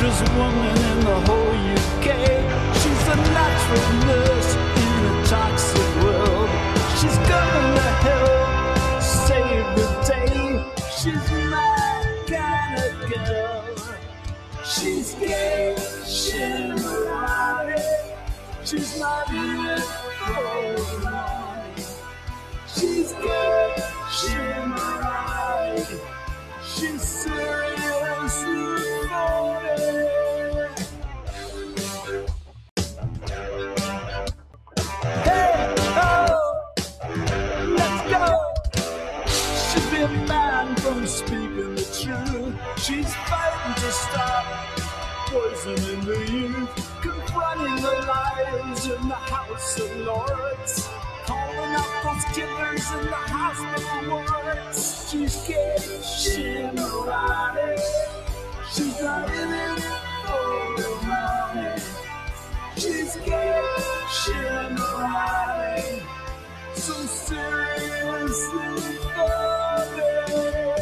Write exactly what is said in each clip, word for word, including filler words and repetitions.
dangerous woman in the whole U K. She's a natural nurse in a toxic world. She's going to hell, save the day. She's my kind of girl. She's gay, she's erotic. She's not in it for the money. She's gay, she's erotic. She's seriously loaded. Hey, oh, let's go. She's been banned from speaking the truth. She's fighting to stop poisoning the youth, confronting the lies in the House of Lords, calling out those killers in the hospital wards. She's gay, she's erotic. She's not in it for the money. She's gay, she's erotic. So seriously funny.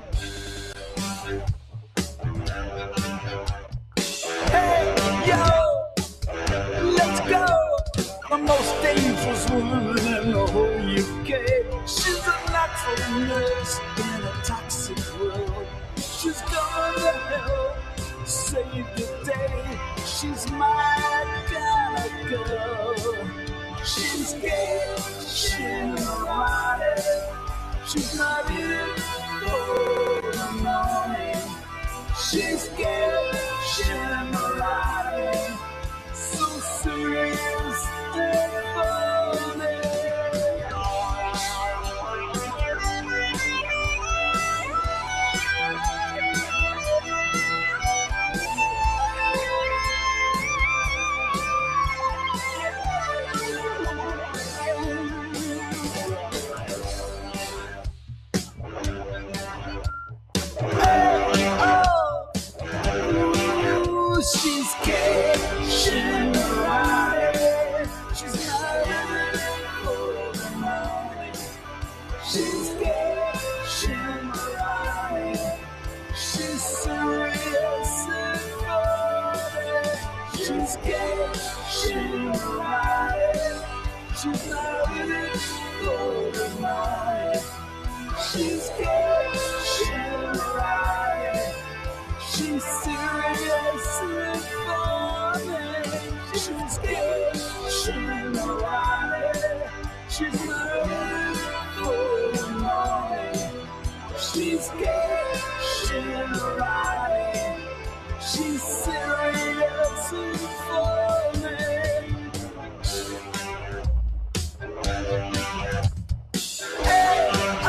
Hey, yo, let's go. The most dangerous woman in the whole U K. She's a natural nurse in a toxic world. She's going to hell, save the day. She's my kind of girl. She's gay, she's erotic. She's not in it for the money. She's gay, she's erotic. So serious and funny. She's gay, she's erotic. She's not in it for the money. She's gay, she's erotic. She's serious and funny. She's gay, she's erotic. She's not in it for the money. She's gay, she's erotic. She's serious and funny. She's gay, she's erotic. She's not in it for the money. She's gay, she's erotic. She's serious and funny. Hey, oh.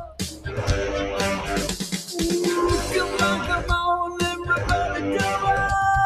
Ooh, come on, come on, everybody, come on.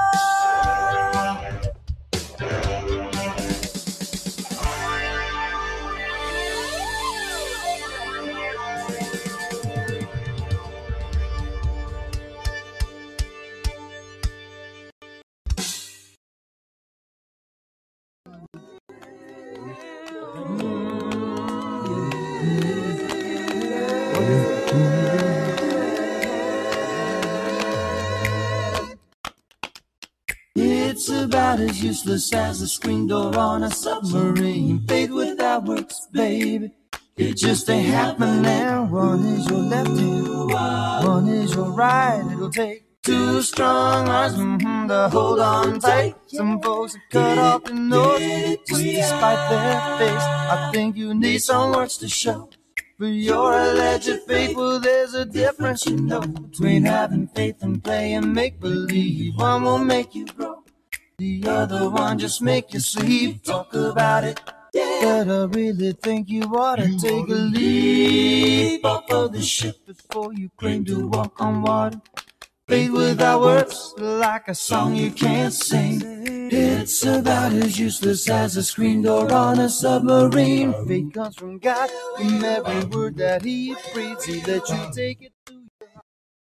It's about as useless as a screen door on a submarine. Fate without works, baby. It just ain't happening. One is your left hand, one is your right. It'll take two strong arms mm-hmm, to hold on tight. Some folks have cut off their nose just despite their face. I think you need some works to show for your alleged faith. Well, there's a difference, you know, between having faith and playing make-believe. One will make you grow, the other one just make you sleep. Talk about it, but I really think you ought to take a leap off of the ship before you claim to walk on water. Faith without words, like a song you can't sing. It's about as useless as a screen door on a submarine. Faith comes from God, from every word that He breathes. He let you take it to your heart.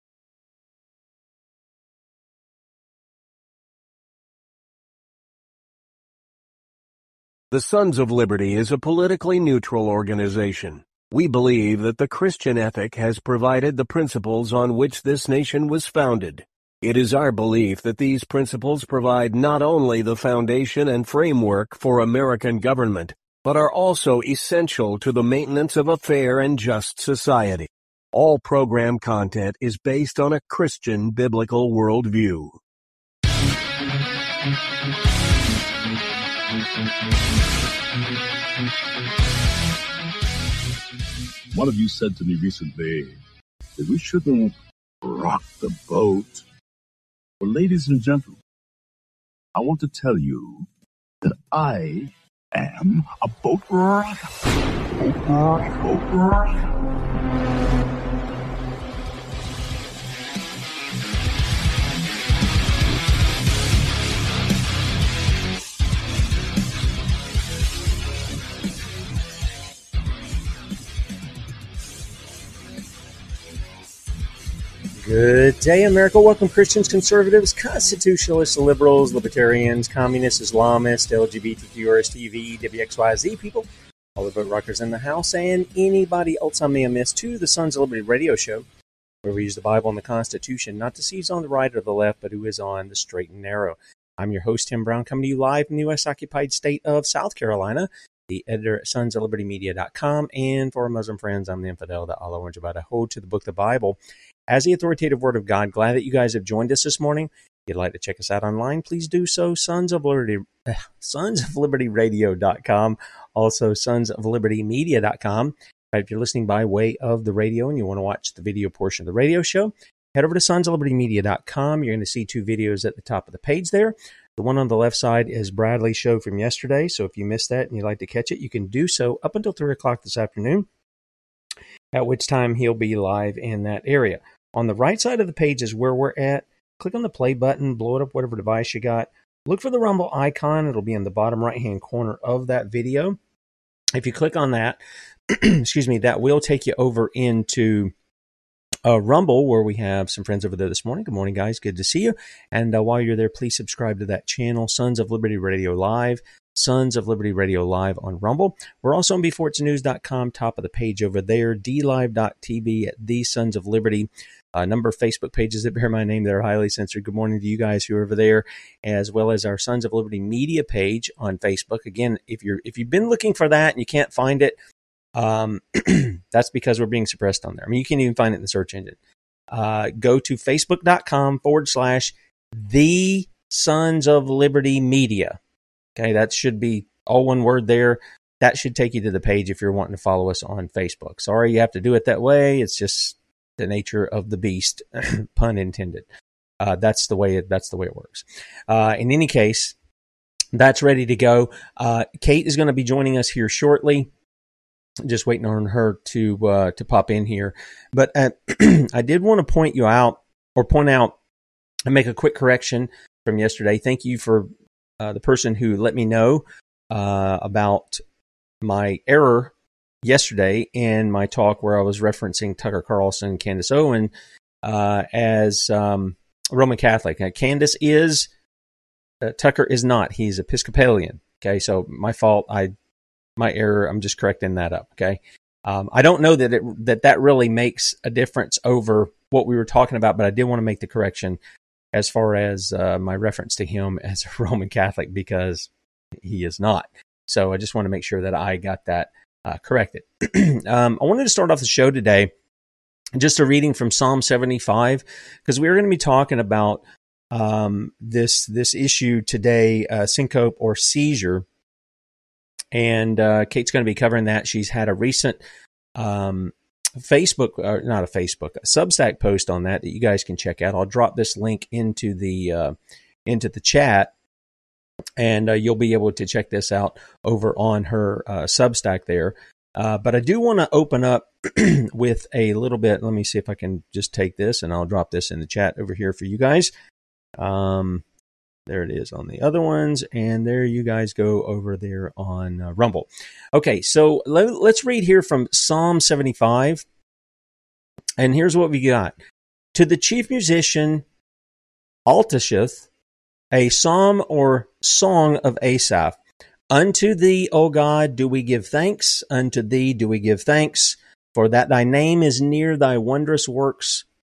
The Sons of Liberty is a politically neutral organization. We believe that the Christian ethic has provided the principles on which this nation was founded. It is our belief that these principles provide not only the foundation and framework for American government, but are also essential to the maintenance of a fair and just society. All program content is based on a Christian biblical worldview. One of you said to me recently that we shouldn't rock the boat. Well, ladies and gentlemen, I want to tell you that I am a boat rocker. Boat rocker. Boat rocker. Good day, America. Welcome, Christians, conservatives, constitutionalists, liberals, libertarians, communists, Islamists, L G B T Q, R S T V, W X Y Z people, all the boat rockers in the house, and anybody else I may have missed to the Sons of Liberty radio show, where we use the Bible and the Constitution, not to see who's on the right or the left, but who is on the straight and narrow. I'm your host, Tim Brown, coming to you live from the U S-occupied state of South Carolina, the editor at sons of liberty media dot com, and for our Muslim friends, I'm the infidel that Allah warns about. I hold to the book of the Bible as the authoritative word of God. Glad that you guys have joined us this morning. If you'd like to check us out online, please do so. Sons of Liberty, uh, sons of liberty radio dot com, also sons of liberty media dot com. If you're listening by way of the radio and you want to watch the video portion of the radio show, head over to sons of liberty media dot com. You're going to see two videos at the top of the page there. The one on the left side is Bradley's show from yesterday, so if you missed that and you'd like to catch it, you can do so up until three o'clock this afternoon, at which time he'll be live in that area. On the right side of the page is where we're at. Click on the play button, blow it up whatever device you got. Look for the Rumble icon. It'll be in the bottom right-hand corner of that video. If you click on that, excuse me, that will take you over into uh, Rumble, where we have some friends over there this morning. Good morning, guys. Good to see you. And uh, while you're there, please subscribe to that channel, Sons of Liberty Radio Live. Sons of Liberty Radio Live on Rumble. We're also on before it's news dot com, top of the page over there, d live dot t v at the Sons of Liberty. A number of Facebook pages that bear my name that are highly censored. Good morning to you guys who are over there, as well as our Sons of Liberty media page on Facebook. Again, if you're if you've been looking for that and you can't find it, um, that's because we're being suppressed on there. I mean, you can't even find it in the search engine. Uh, go to facebook.com forward slash the Sons of Liberty Media. Okay, that should be all one word there. That should take you to the page if you're wanting to follow us on Facebook. Sorry you have to do it that way. It's just the nature of the beast, pun intended. Uh, that's the way it, that's the way it works. Uh, in any case, that's ready to go. Uh, Kate is going to be joining us here shortly. Just waiting on her to uh, to pop in here. But uh, I did want to point you out, or point out and make a quick correction from yesterday. Thank you for uh, the person who let me know uh, about my error yesterday in my talk where I was referencing Tucker Carlson, Candace Owen uh, as um, Roman Catholic. Now, Candace is, uh, Tucker is not. He's Episcopalian. Okay, so my fault. I my error. I'm just correcting that up. Okay, um, I don't know that it that that really makes a difference over what we were talking about, but I did want to make the correction as far as uh, my reference to him as a Roman Catholic, because he is not. So I just want to make sure that I got that uh, corrected. um, I wanted to start off the show today just a reading from Psalm seventy-five, because we're going to be talking about um, this this issue today, uh, syncope or seizure. And uh, Kate's going to be covering that. She's had a recent um, Facebook, or not a Facebook, a Substack post on that that you guys can check out. I'll drop this link into the uh, into the chat, and uh, you'll be able to check this out over on her uh, Substack there. Uh, but I do want to open up with a little bit. Let me see if I can just take this, and I'll drop this in the chat over here for you guys. Um, there it is on the other ones, and there you guys go over there on uh, Rumble. Okay, so let, let's read here from Psalm seventy-five, and here's what we got. To the chief musician Altasheth, a psalm or song of Asaph. Unto thee, O God, do we give thanks. Unto thee do we give thanks. For that thy name is near thy wondrous works, up,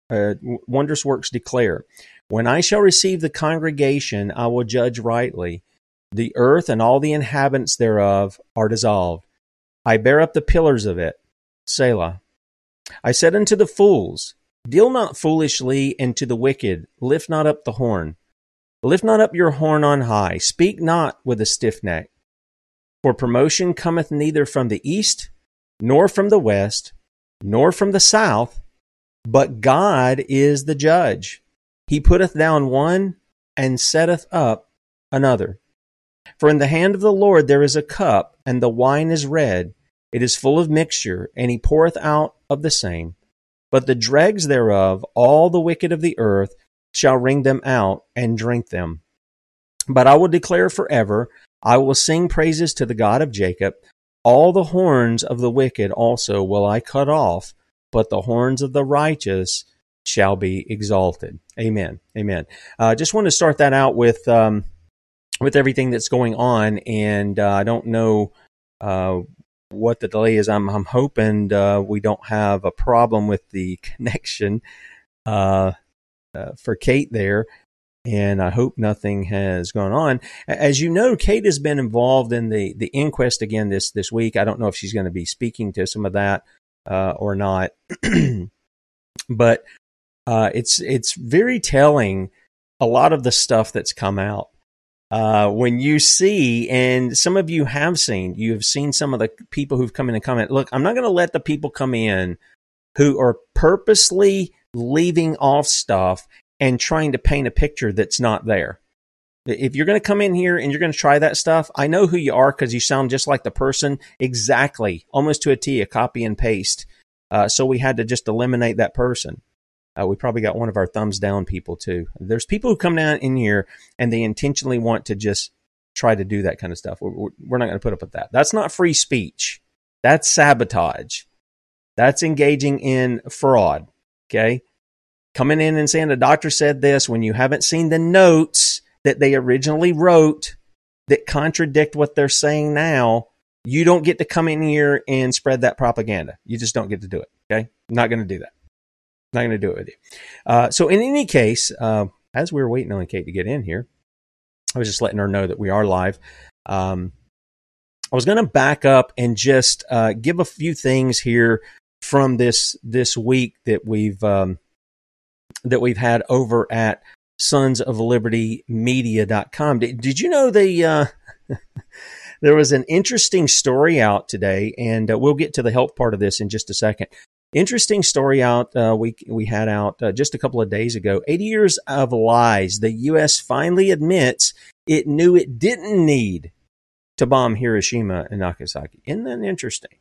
uh, wondrous works declare, when I shall receive the congregation, I will judge rightly. The earth and all the inhabitants thereof are dissolved. I bear up the pillars of it. Selah. I said unto the fools, deal not foolishly, and to the wicked, lift not up the horn. Lift not up your horn on high. Speak not with a stiff neck. For promotion cometh neither from the east, nor from the west, nor from the south, but God is the judge. He putteth down one, and setteth up another. For in the hand of the Lord there is a cup, and the wine is red. It is full of mixture, and he poureth out of the same. But the dregs thereof, all the wicked of the earth, shall wring them out, and drink them. But I will declare forever, I will sing praises to the God of Jacob. All the horns of the wicked also will I cut off, but the horns of the righteous shall be exalted. Amen. Amen. I uh, just want to start that out with um, with everything that's going on, and uh, I don't know uh, what the delay is. I'm, I'm hoping uh, we don't have a problem with the connection uh, uh, for Kate there, and I hope nothing has gone on. As you know, Kate has been involved in the, the inquest again this, this week. I don't know if she's going to be speaking to some of that uh, or not, but uh, it's it's very telling, a lot of the stuff that's come out. Uh, when you see, and some of you have seen, you have seen some of the people who've come in and comment, look, I'm not going to let the people come in who are purposely leaving off stuff and trying to paint a picture that's not there. If you're going to come in here and you're going to try that stuff, I know who you are because you sound just like the person exactly, almost to a T, a copy and paste. Uh, so we had to just eliminate that person. Uh, we probably got one of our thumbs down people too. There's people who come down in here and they intentionally want to just try to do that kind of stuff. We're, we're not going to put up with that. That's not free speech. That's sabotage. That's engaging in fraud. Okay. Coming in and saying the doctor said this when you haven't seen the notes that they originally wrote that contradict what they're saying now, you don't get to come in here and spread that propaganda. You just don't get to do it. Okay. I'm not going to do that. Not going to do it with you. Uh, so in any case, uh, as we were waiting on Kate to get in here, I was just letting her know that we are live. Um, I was going to back up and just uh, give a few things here from this this week that we've um, that we've had over at sons of liberty media dot com. Did, did you know the uh, there was an interesting story out today, and uh, we'll get to the health part of this in just a second. Interesting story out uh, we we had out uh, just a couple of days ago. eighty years of lies. The U S finally admits it knew it didn't need to bomb Hiroshima and Nagasaki. Isn't that interesting?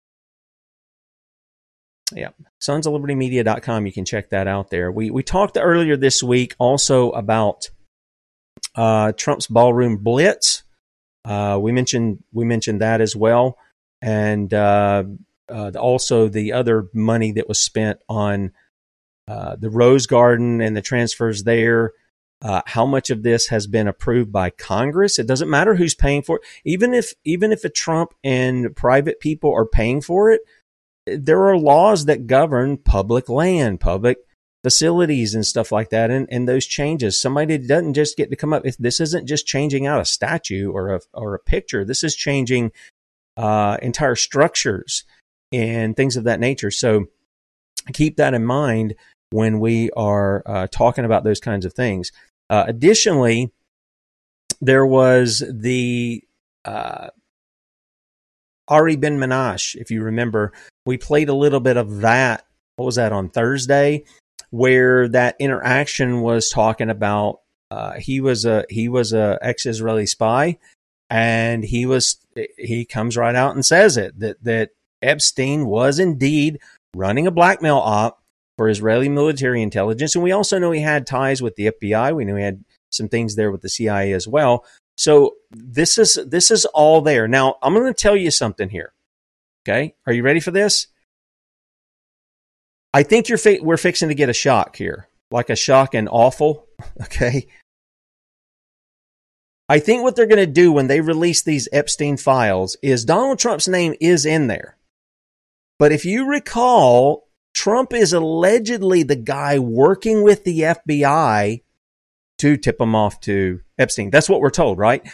Yeah, sons of liberty media dot com. You can check that out there. We we talked earlier this week also about uh, Trump's ballroom blitz. Uh, we mentioned we mentioned that as well, and. Uh, Uh, also, the other money that was spent on uh, the Rose Garden and the transfers there. Uh, how much of this has been approved by Congress? It doesn't matter who's paying for it. Even if even if a Trump and private people are paying for it, there are laws that govern public land, public facilities, and stuff like that. And, and those changes, somebody doesn't just get to come up. If this isn't just changing out a statue or a or a picture. This is changing uh, entire structures and things of that nature. So keep that in mind when we are uh, talking about those kinds of things. Uh, additionally, there was the uh, Ari Ben-Menashe, if you remember. We played a little bit of that. What was that, on Thursday? Where that interaction was talking about uh, he was a he was a ex-Israeli spy, and he was he comes right out and says it that that. Epstein was indeed running a blackmail op for Israeli military intelligence. And we also know he had ties with the F B I. We knew he had some things there with the C I A as well. So this is this is all there. Now, I'm going to tell you something here. Okay? Are you ready for this? I think you're fi- we're fixing to get a shock here, like a shock and awful. Okay? I think what they're going to do when they release these Epstein files is Donald Trump's name is in there. But if you recall, Trump is allegedly the guy working with the F B I to tip him off to Epstein. That's what we're told, right?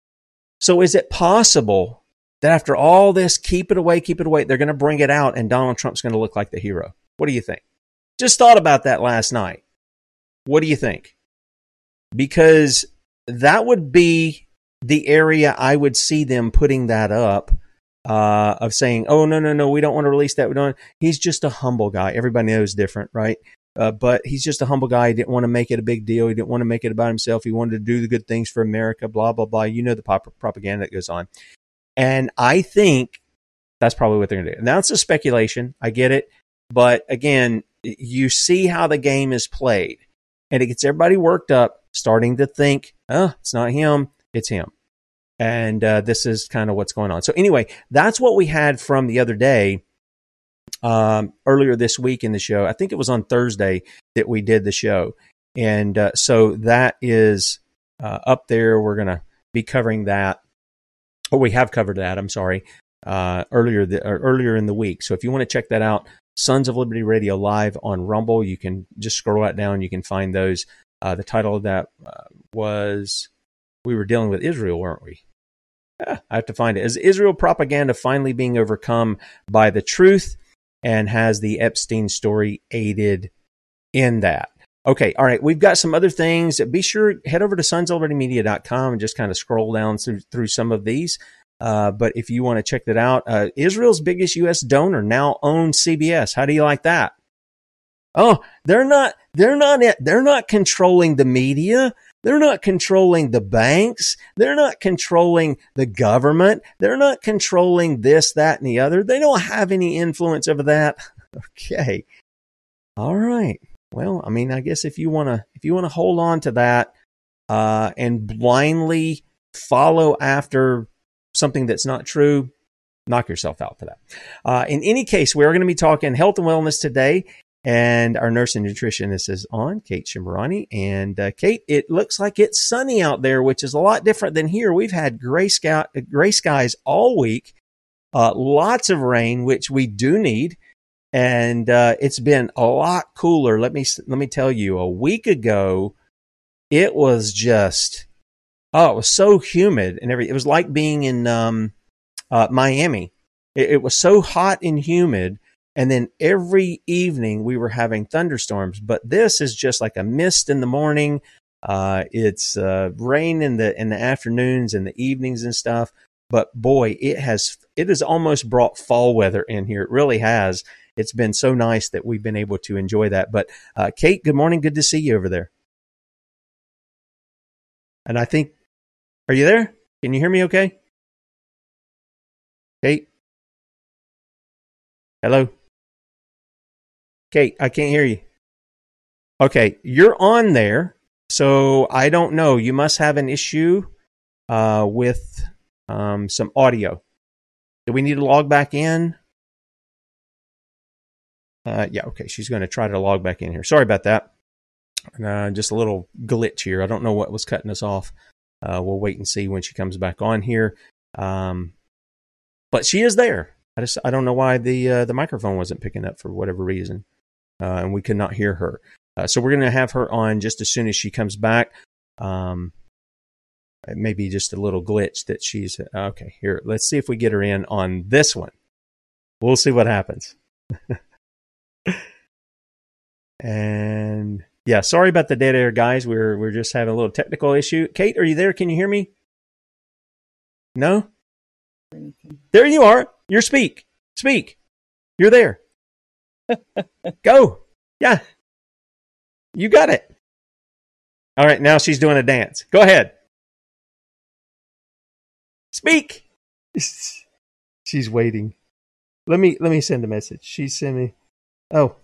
So is it possible that after all this, keep it away, keep it away, they're going to bring it out and Donald Trump's going to look like the hero? What do you think? Just thought about that last night. What do you think? Because that would be the area I would see them putting that up, uh, of saying, oh, no, no, no, we don't want to release that. We don't. He's just a humble guy. Everybody knows different, right? Uh, but he's just a humble guy. He didn't want to make it a big deal. He didn't want to make it about himself. He wanted to do the good things for America, blah, blah, blah. You know the pop- propaganda that goes on. And I think that's probably what they're going to do. Now, it's a speculation. I get it. But again, you see how the game is played. And it gets everybody worked up, starting to think, oh, it's not him, it's him. And uh, this is kind of what's going on. So anyway, that's what we had from the other day. Um, earlier this week in the show, I think it was on Thursday that we did the show. And uh, so that is uh, up there. We're going to be covering that, or we have covered that, I'm sorry, uh, earlier the, or earlier in the week. So if you want to check that out, Sons of Liberty Radio live on Rumble, you can just scroll that down. You can find those. Uh, the title of that uh, was, we were dealing with Israel, weren't we? Yeah, I have to find it. Is Israel propaganda finally being overcome by the truth? And has the Epstein story aided in that? Okay, all right. We've got some other things. Be sure, head over to sons of liberty media dot com and just kind of scroll down through, through some of these. Uh, but if you want to check that out, uh, Israel's biggest U S donor now owns C B S. How do you like that? Oh, they're not, they're not, they're not controlling the media. They're not controlling the banks. They're not controlling the government. They're not controlling this, that, and the other. They don't have any influence over that. Okay. All right. Well, I mean, I guess if you want to, if you want to hold on to that, uh, and blindly follow after something that's not true, knock yourself out for that. Uh, in any case, we are going to be talking health and wellness today. And our nurse and nutritionist is on, Kate Shimurani. And uh, Kate, it looks like it's sunny out there, which is a lot different than here. We've had gray, sky, gray skies all week, uh, lots of rain, which we do need. And uh, it's been a lot cooler. Let me let me tell you, a week ago, it was just, oh, it was so humid and everything. It was like being in um, uh, Miami. It, it was so hot and humid. And then every evening we were having thunderstorms, but this is just like a mist in the morning. Uh, it's uh, rain in the in the afternoons and the evenings and stuff. But boy, it has it has almost brought fall weather in here. It really has. It's been so nice that we've been able to enjoy that. But uh, Kate, good morning. Good to see you over there. And I think, are you there? Can you hear me okay? Kate? Hello? Kate, I can't hear you. Okay, you're on there, so I don't know. You must have an issue uh, with um, some audio. Do we need to log back in? Uh, yeah, okay, she's going to try to log back in here. Sorry about that. Uh, just a little glitch here. I don't know what was cutting us off. Uh, we'll wait and see when she comes back on here. Um, but she is there. I just I don't know why the uh, the microphone wasn't picking up for whatever reason. Uh, and we could not hear her. Uh, so we're going to have her on just as soon as she comes back. Um, maybe just a little glitch that she's... Okay, here, let's see if we get her in on this one. We'll see what happens. And yeah, sorry about the dead air, guys. We're we're just having a little technical issue. Kate, are you there? Can you hear me? No? There you are. You're speak. Speak. You're there. Go. Yeah. You got it. All right, now she's doing a dance. Go ahead. Speak. She's waiting. Let me let me send a message. She's sending me. Oh.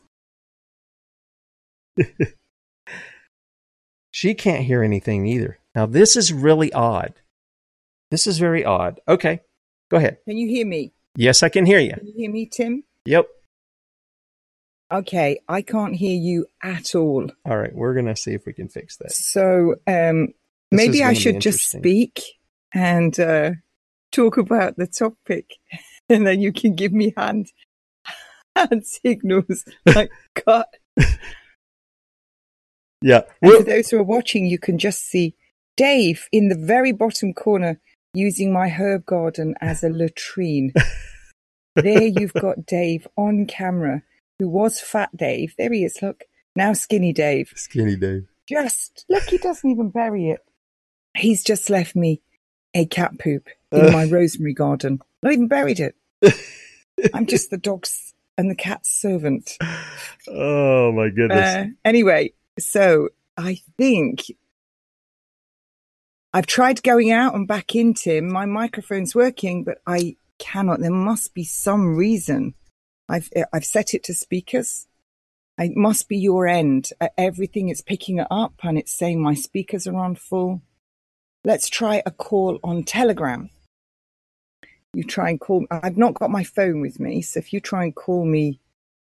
She can't hear anything either. Now this is really odd. This is very odd. Okay. Go ahead. Can you hear me? Yes, I can hear you. Can you hear me, Tim? Yep. Okay, I can't hear you at all. All right, we're going to see if we can fix that. So um, maybe I should just speak and uh, talk about the topic, and then you can give me hand. hand signals like cut. Yeah. And for those who are watching, you can just see Dave in the very bottom corner using my herb garden as a latrine. There you've got Dave on camera, who was Fat Dave. There he is, look. Now Skinny Dave. Skinny Dave. Just, look, he doesn't even bury it. He's just left me a cat poop in uh. my rosemary garden. Not even buried it. I'm just the dog's and the cat's servant. Oh, my goodness. Uh, anyway, so I think I've tried going out and back in, Tim. My microphone's working, but I cannot. There must be some reason. I've I've set it to speakers. It must be your end. Uh, everything is picking it up and it's saying my speakers are on full. Let's try a call on Telegram. You try and call. I've not got my phone with me, so if you try and call me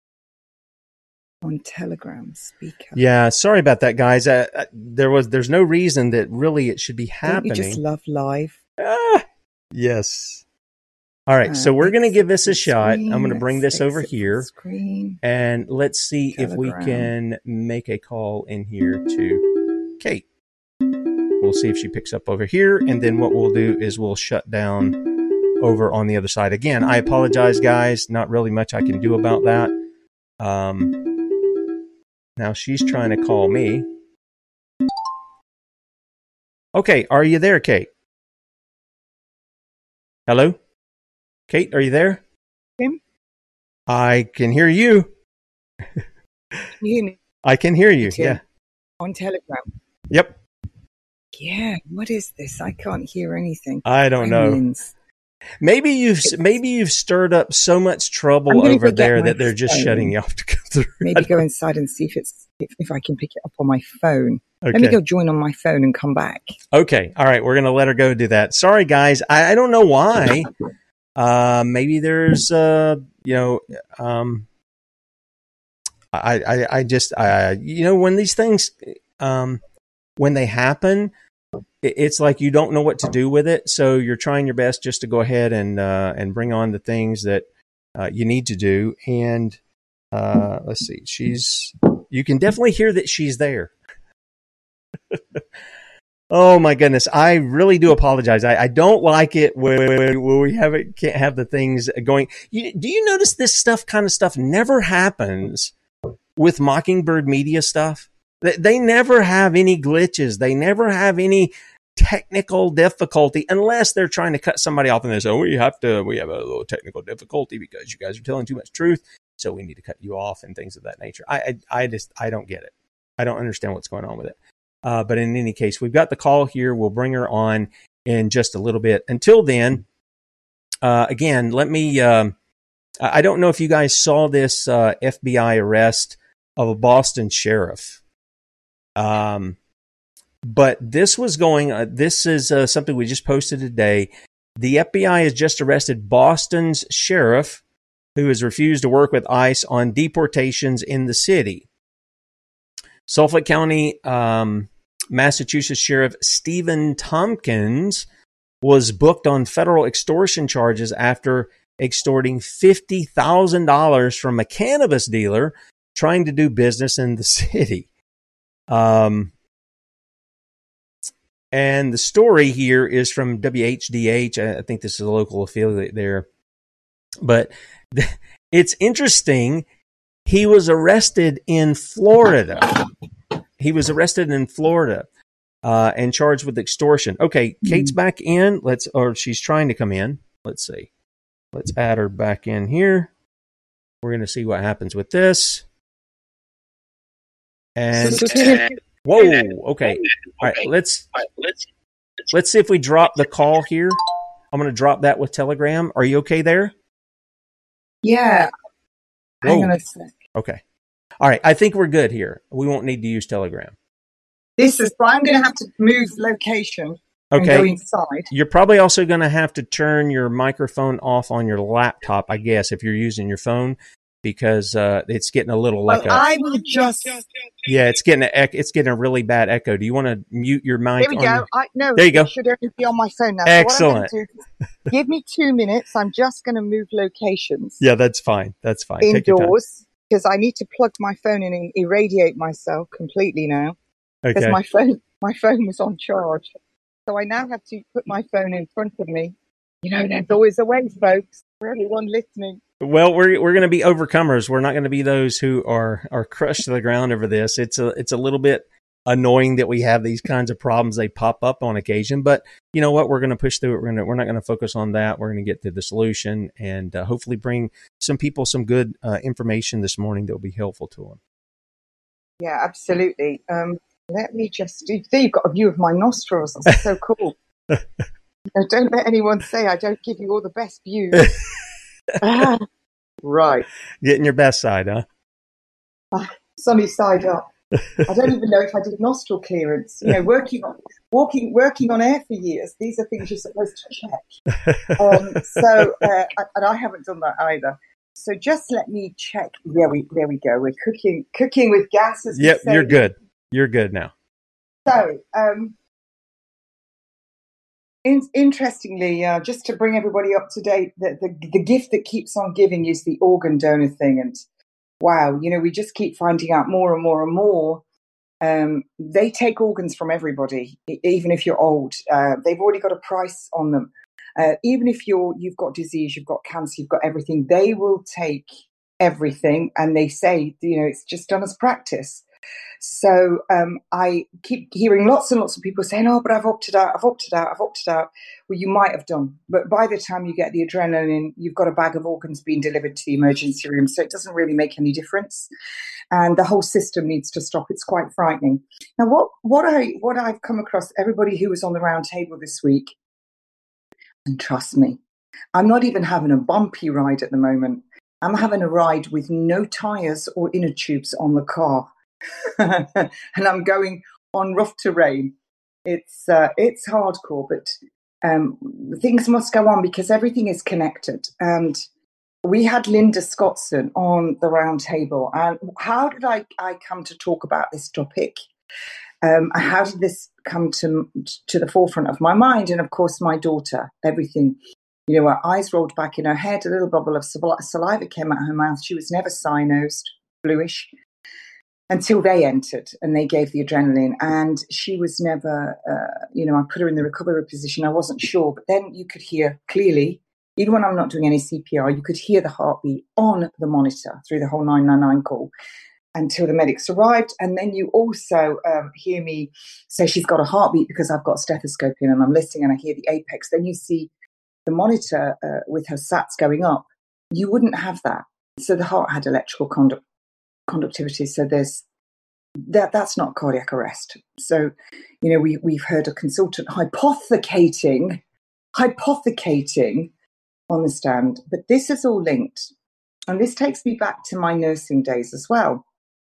on Telegram speaker. Yeah, sorry about that, guys. Uh, uh, there was, there's no reason that really it should be happening. Don't you just love live? Ah, yes. All right, uh, so we're going to give this a shot. Screen, I'm going to bring this over here, screen, and let's see Telegram. If we can make a call in here to Kate. We'll see if she picks up over here, and then what we'll do is we'll shut down over on the other side. Again, I apologize, guys. Not really much I can do about that. Um, now she's trying to call me. Okay, are you there, Kate? Hello? Kate, are you there? Tim? I can hear you. Can you hear me? I can hear you, Tim, yeah. On Telegram. Yep. Yeah, what is this? I can't hear anything. I don't know. Means. Maybe you've maybe you've stirred up so much trouble over there that they're just phone. shutting you off to go through. Maybe go inside and see if it's if, if I can pick it up on my phone. Okay. Let me go join on my phone and come back. Okay, all right, we're gonna let her go do that. Sorry, guys, I, I don't know why. Uh, maybe there's uh, you know, um, I I I just I you know when these things um when they happen. It's like you don't know what to do with it, so you're trying your best just to go ahead and uh, and bring on the things that uh, you need to do. And uh, let's see, she's you can definitely hear that she's there. Oh my goodness, I really do apologize. I, I don't like it when, when we have it, can't have the things going. You, do you notice this stuff, kind of stuff, never happens with Mockingbird Media stuff? They never have any glitches. They never have any technical difficulty unless they're trying to cut somebody off and they say, oh, we have to, we have a little technical difficulty because you guys are telling too much truth. So we need to cut you off and things of that nature. I, I, I just, I don't get it. I don't understand what's going on with it. Uh, but in any case, we've got the call here. We'll bring her on in just a little bit. Until then, uh, again, let me, um, I don't know if you guys saw this uh, F B I arrest of a Boston sheriff. Um, but this was going, uh, this is uh, something we just posted today. The F B I has just arrested Boston's sheriff who has refused to work with ICE on deportations in the city. Suffolk County, um, Massachusetts Sheriff Stephen Tompkins was booked on federal extortion charges after extorting fifty thousand dollars from a cannabis dealer trying to do business in the city. Um, and the story here is from W H D H. I think this is a local affiliate there. But it's interesting. He was arrested in Florida. He was arrested in Florida uh, and charged with extortion. Okay, Kate's back in. Let's, or she's trying to come in. Let's see. Let's add her back in here. We're going to see what happens with this. And whoa, okay. All right, let's let's see if we drop the call here. I'm going to drop that with Telegram. Are you okay there? Yeah. Hang on a sec. Okay. All right. I think we're good here. We won't need to use Telegram. This is, I'm going to have to move location okay. and go inside. You're probably also going to have to turn your microphone off on your laptop, I guess, if you're using your phone, because uh, it's getting a little Well, like a I will just. yeah, it's getting a ec- it's getting a really bad echo. Do you want to mute your mic? There we on go. your- I no, There you go. it should only be on my phone now. Excellent. So what I'm going to do, give me two minutes. I'm just going to move locations. Yeah, that's fine. That's fine. Take your time. Indoors, because I need to plug my phone in and irradiate myself completely now, because Okay. my phone my phone was on charge. So I now have to put my phone in front of me. You know, there's always a way, folks, for everyone listening. Well, we're we're going to be overcomers. We're not going to be those who are are crushed to the ground over this. It's a it's a little bit annoying that we have these kinds of problems. They pop up on occasion, but you know what? We're going to push through it. We're going to we're not going to focus on that. We're going to get to the solution and uh, hopefully bring some people some good uh, information this morning that will be helpful to them. Yeah, absolutely. Um, let me just do. There, you've got a view of my nostrils. That's so cool. Now, don't let anyone say I don't give you all the best views. Ah, right. Getting your best side, huh? Ah, sunny side up. I don't even know if I did nostril clearance. You know, working on walking, working on air for years. These are things you're supposed to check. Um, so, uh, and I haven't done that either. So just let me check. Yeah, we there we go. We're cooking cooking with gas. As Yep, we say. you're good. You're good now. So, um, in, interestingly, uh, just to bring everybody up to date, the, the the gift that keeps on giving is the organ donor thing. And wow, you know, we just keep finding out more and more and more. Um, they take organs from everybody, e- even if you're old. Uh, they've already got a price on them. Uh, even if you're you've got disease, you've got cancer, you've got everything, they will take everything. And they say, you know, it's just done as practice. So um, I keep hearing lots and lots of people saying, oh, but I've opted out, I've opted out, I've opted out. Well, you might have done. But by the time you get the adrenaline, you've got a bag of organs being delivered to the emergency room. So it doesn't really make any difference. And the whole system needs to stop. It's quite frightening. Now, what, what, I, what I've come across, everybody who was on the round table this week, and trust me, I'm not even having a bumpy ride at the moment. I'm having a ride with no tyres or inner tubes on the car. And I'm going on rough terrain. It's uh, it's hardcore, but um, things must go on because everything is connected. And we had Linda Scottson on the round table. And how did I, I come to talk about this topic? Um, how did this come to to the forefront of my mind? And of course, my daughter, everything. You know, her eyes rolled back in her head, a little bubble of saliva came out of her mouth. She was never cyanosed, bluish, until they entered and they gave the adrenaline. And she was never, uh, you know, I put her in the recovery position. I wasn't sure. But then you could hear clearly, even when I'm not doing any C P R, you could hear the heartbeat on the monitor through the whole nine nine nine call until the medics arrived. And then you also um, hear me say she's got a heartbeat because I've got a stethoscope in and I'm listening and I hear the apex. Then you see the monitor uh, with her sats going up. You wouldn't have that. So the heart had electrical conduct. conductivity. So there's that that's not cardiac arrest. So, you know, we, we've heard a consultant hypothecating, hypothecating on the stand, but this is all linked. And this takes me back to my nursing days as well.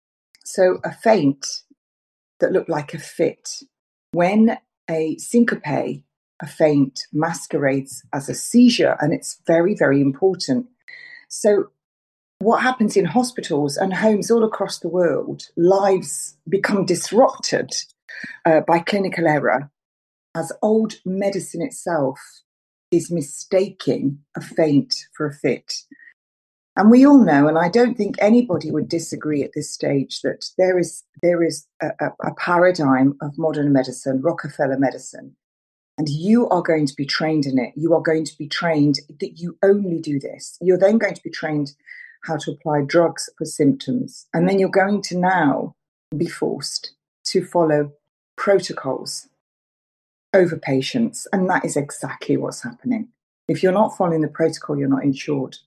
So a faint that looked like a fit, when a syncope, a faint masquerades as a seizure, and it's very, very important. So what happens in hospitals and homes all across the world, lives become disrupted uh, by clinical error as old medicine itself is mistaking a faint for a fit. And we all know, and I don't think anybody would disagree at this stage, that there is there is a, a, a paradigm of modern medicine, Rockefeller medicine, and you are going to be trained in it. You are going to be trained that you only do this. You're then going to be trained how to apply drugs for symptoms. And then you're going to now be forced to follow protocols over patients. And that is exactly what's happening. If you're not following the protocol, you're not insured.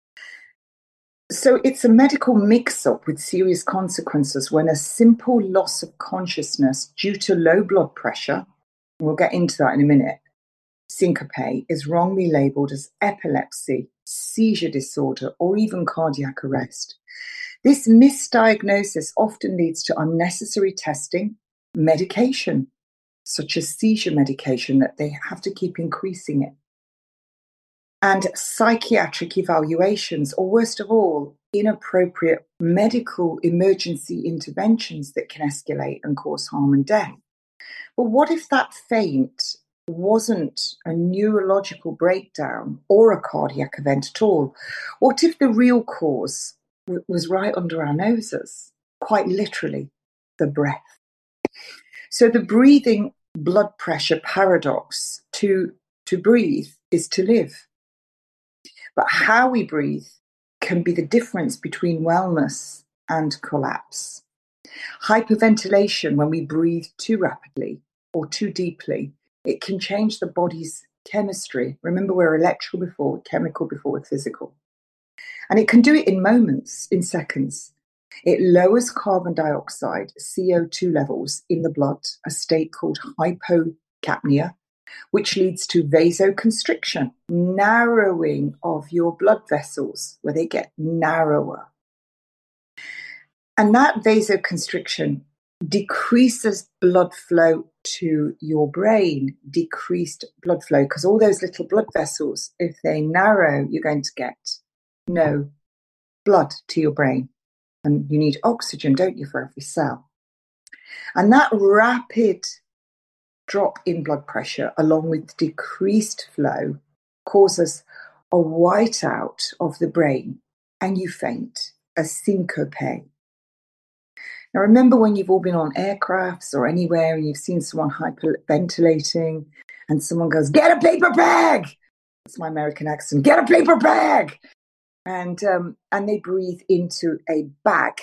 So it's a medical mix-up with serious consequences when a simple loss of consciousness due to low blood pressure, and we'll get into that in a minute, syncope, is wrongly labelled as epilepsy, seizure disorder, or even cardiac arrest. This misdiagnosis often leads to unnecessary testing, medication, such as seizure medication, that they have to keep increasing it. and psychiatric evaluations, or worst of all, inappropriate medical emergency interventions that can escalate and cause harm and death. But what if that faint wasn't a neurological breakdown or a cardiac event at all? What if the real cause w- was right under our noses, quite literally, the breath? So the breathing blood pressure paradox, to, to breathe is to live. But how we breathe can be the difference between wellness and collapse. Hyperventilation, when we breathe too rapidly or too deeply, it can change the body's chemistry. Remember, we're electrical before, chemical before physical. And it can do it in moments, in seconds. It lowers carbon dioxide, C O two levels in the blood, a state called hypocapnia, which leads to vasoconstriction, narrowing of your blood vessels, where they get narrower. And that vasoconstriction decreases blood flow to your brain, decreased blood flow, because all those little blood vessels, if they narrow, you're going to get no blood to your brain. And you need oxygen, don't you, for every cell? And that rapid drop in blood pressure, along with decreased flow, causes a whiteout of the brain, and you faint, a syncope. Now, remember when you've all been on aircrafts or anywhere and you've seen someone hyperventilating and someone goes, "Get a paper bag!" That's my American accent. "Get a paper bag!" And, um, and they breathe into a bag.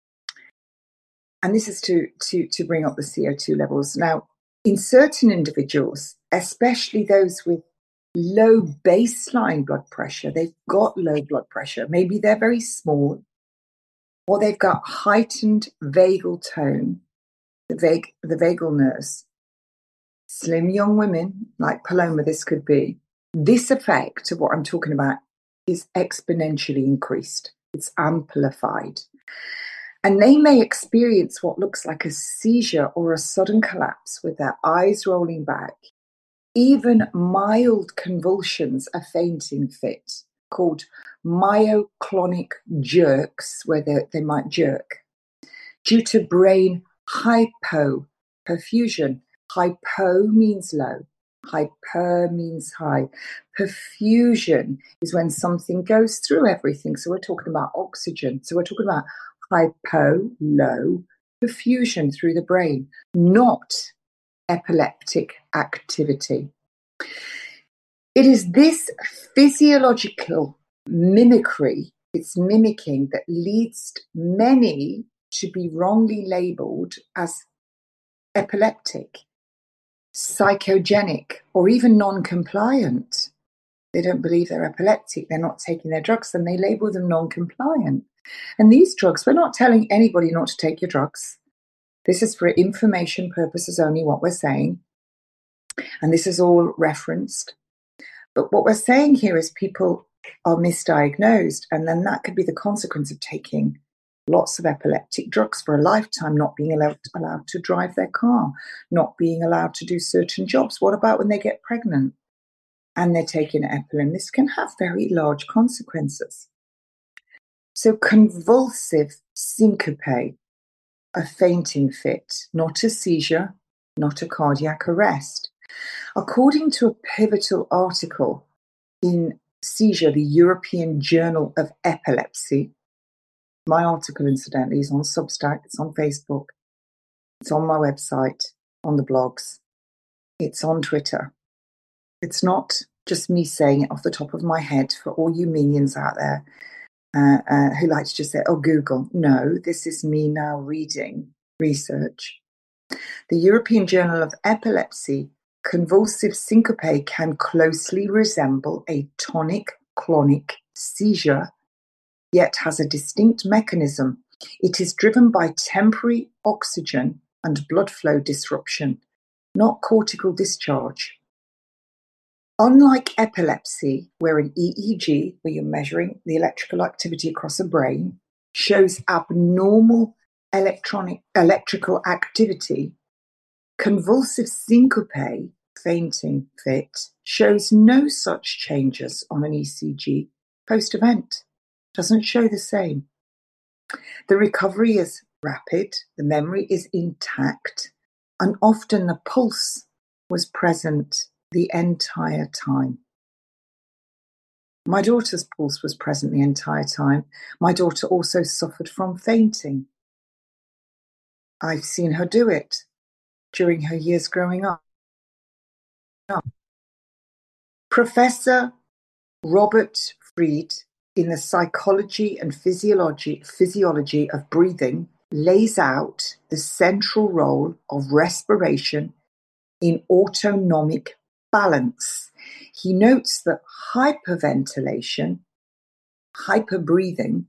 And this is to, to, to bring up the C O two levels. Now, in certain individuals, especially those with low baseline blood pressure, they've got low blood pressure. Maybe they're very small, or they've got heightened vagal tone, the, vag- the vagal nerves. Slim young women, like Paloma, this could be. This effect of what I'm talking about is exponentially increased. It's amplified. And they may experience what looks like a seizure or a sudden collapse with their eyes rolling back, even mild convulsions, a fainting fit, called myoclonic jerks, where they, they might jerk, due to brain hypoperfusion. Hypo means low. Hyper means high. Perfusion is when something goes through everything. So we're talking about oxygen. So we're talking about hypo, low, perfusion through the brain, not epileptic activity. It is this physiological mimicry, it's mimicking, that leads many to be wrongly labeled as epileptic, psychogenic, or even non-compliant. They don't believe they're epileptic, they're not taking their drugs, and they label them non-compliant. And these drugs, we're not telling anybody not to take your drugs. This is for information purposes only, what we're saying. And this is all referenced. But what we're saying here is people are misdiagnosed, and then that could be the consequence of taking lots of epileptic drugs for a lifetime, not being allowed, allowed to drive their car, not being allowed to do certain jobs. What about when they get pregnant and they're taking Epilum? This can have very large consequences. So convulsive syncope, a fainting fit, not a seizure, not a cardiac arrest. According to a pivotal article in Seizure, the European Journal of Epilepsy, my article, incidentally, is on Substack, it's on Facebook, it's on my website, on the blogs, it's on Twitter. It's not just me saying it off the top of my head for all you minions out there uh, uh, who like to just say, oh, Google. No, this is me now reading research. The European Journal of Epilepsy, convulsive syncope can closely resemble a tonic-clonic seizure, yet has a distinct mechanism. It is driven by temporary oxygen and blood flow disruption, not cortical discharge. Unlike epilepsy, where an E E G, where you're measuring the electrical activity across a brain, shows abnormal electronic electrical activity, convulsive syncope fainting fit shows no such changes on an E C G post-event. Doesn't show the same. The recovery is rapid, the memory is intact, and often the pulse was present the entire time. My daughter's pulse was present the entire time. My daughter also suffered from fainting. I've seen her do it during her years growing up. Professor Robert Fried, in the Psychology and Physiology, Physiology of Breathing, lays out the central role of respiration in autonomic balance. He notes that hyperventilation, hyperbreathing,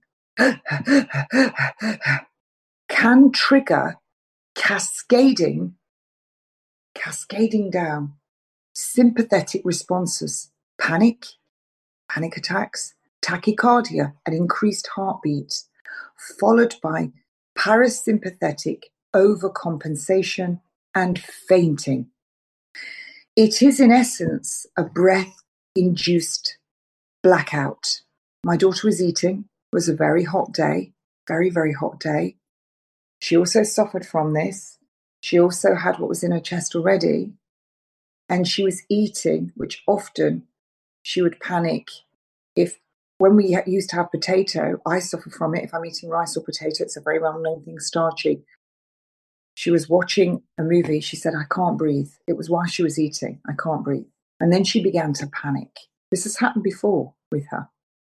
can trigger cascading, cascading down sympathetic responses, panic, panic attacks, tachycardia, and increased heartbeat, followed by parasympathetic overcompensation and fainting. It is, in essence, a breath-induced blackout. My daughter was eating. It was a very hot day, very, very hot day. She also suffered from this. She also had what was in her chest already. And she was eating, which often she would panic if, when we used to have potato, I suffer from it. If I'm eating rice or potato, it's a very well-known thing, starchy. She was watching a movie. She said, I can't breathe. It was while she was eating. I can't breathe. And then she began to panic. This has happened before with her.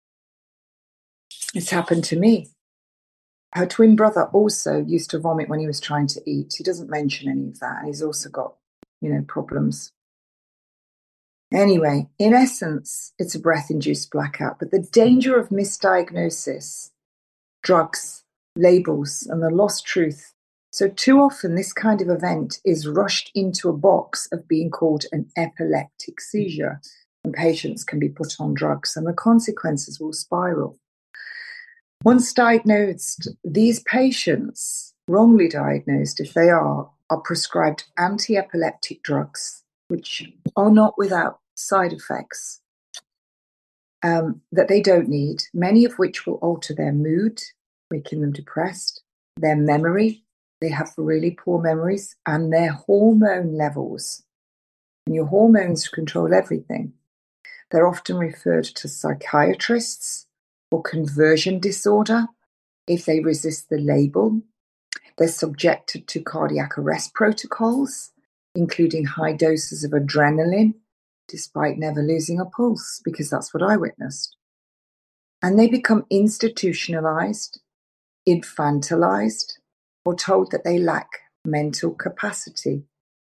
It's happened to me. Her twin brother also used to vomit when he was trying to eat. He doesn't mention any of that. And he's also got, you know, problems. Anyway, in essence, it's a breath-induced blackout. But the danger of misdiagnosis, drugs, labels, and the lost truth. So too often this kind of event is rushed into a box of being called an epileptic seizure, and patients can be put on drugs, and the consequences will spiral. Once diagnosed, these patients, wrongly diagnosed if they are, are prescribed anti-epileptic drugs, which are not without side effects um, that they don't need, many of which will alter their mood, making them depressed, their memory, they have really poor memories, and their hormone levels. And your hormones control everything. They're often referred to psychiatrists for conversion disorder if they resist the label. They're subjected to cardiac arrest protocols, including high doses of adrenaline, despite never losing a pulse, because that's what I witnessed. And they become institutionalized, infantilized, or told that they lack mental capacity.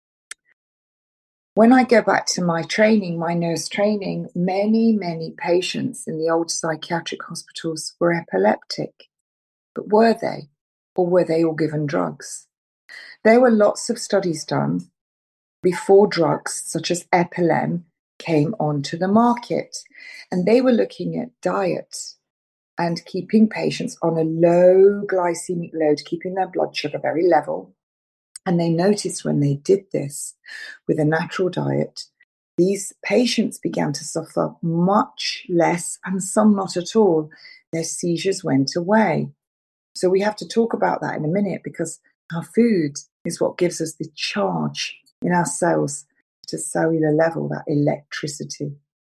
When I go back to my training, my nurse training, many, many patients in the old psychiatric hospitals were epileptic. But were they? Or were they all given drugs? There were lots of studies done before drugs such as Epilem came onto the market. And they were looking at diet and keeping patients on a low glycemic load, keeping their blood sugar very level. And they noticed when they did this with a natural diet, these patients began to suffer much less, and some not at all. Their seizures went away. So we have to talk about that in a minute, because our food is what gives us the charge in our cells to cellular level, that electricity.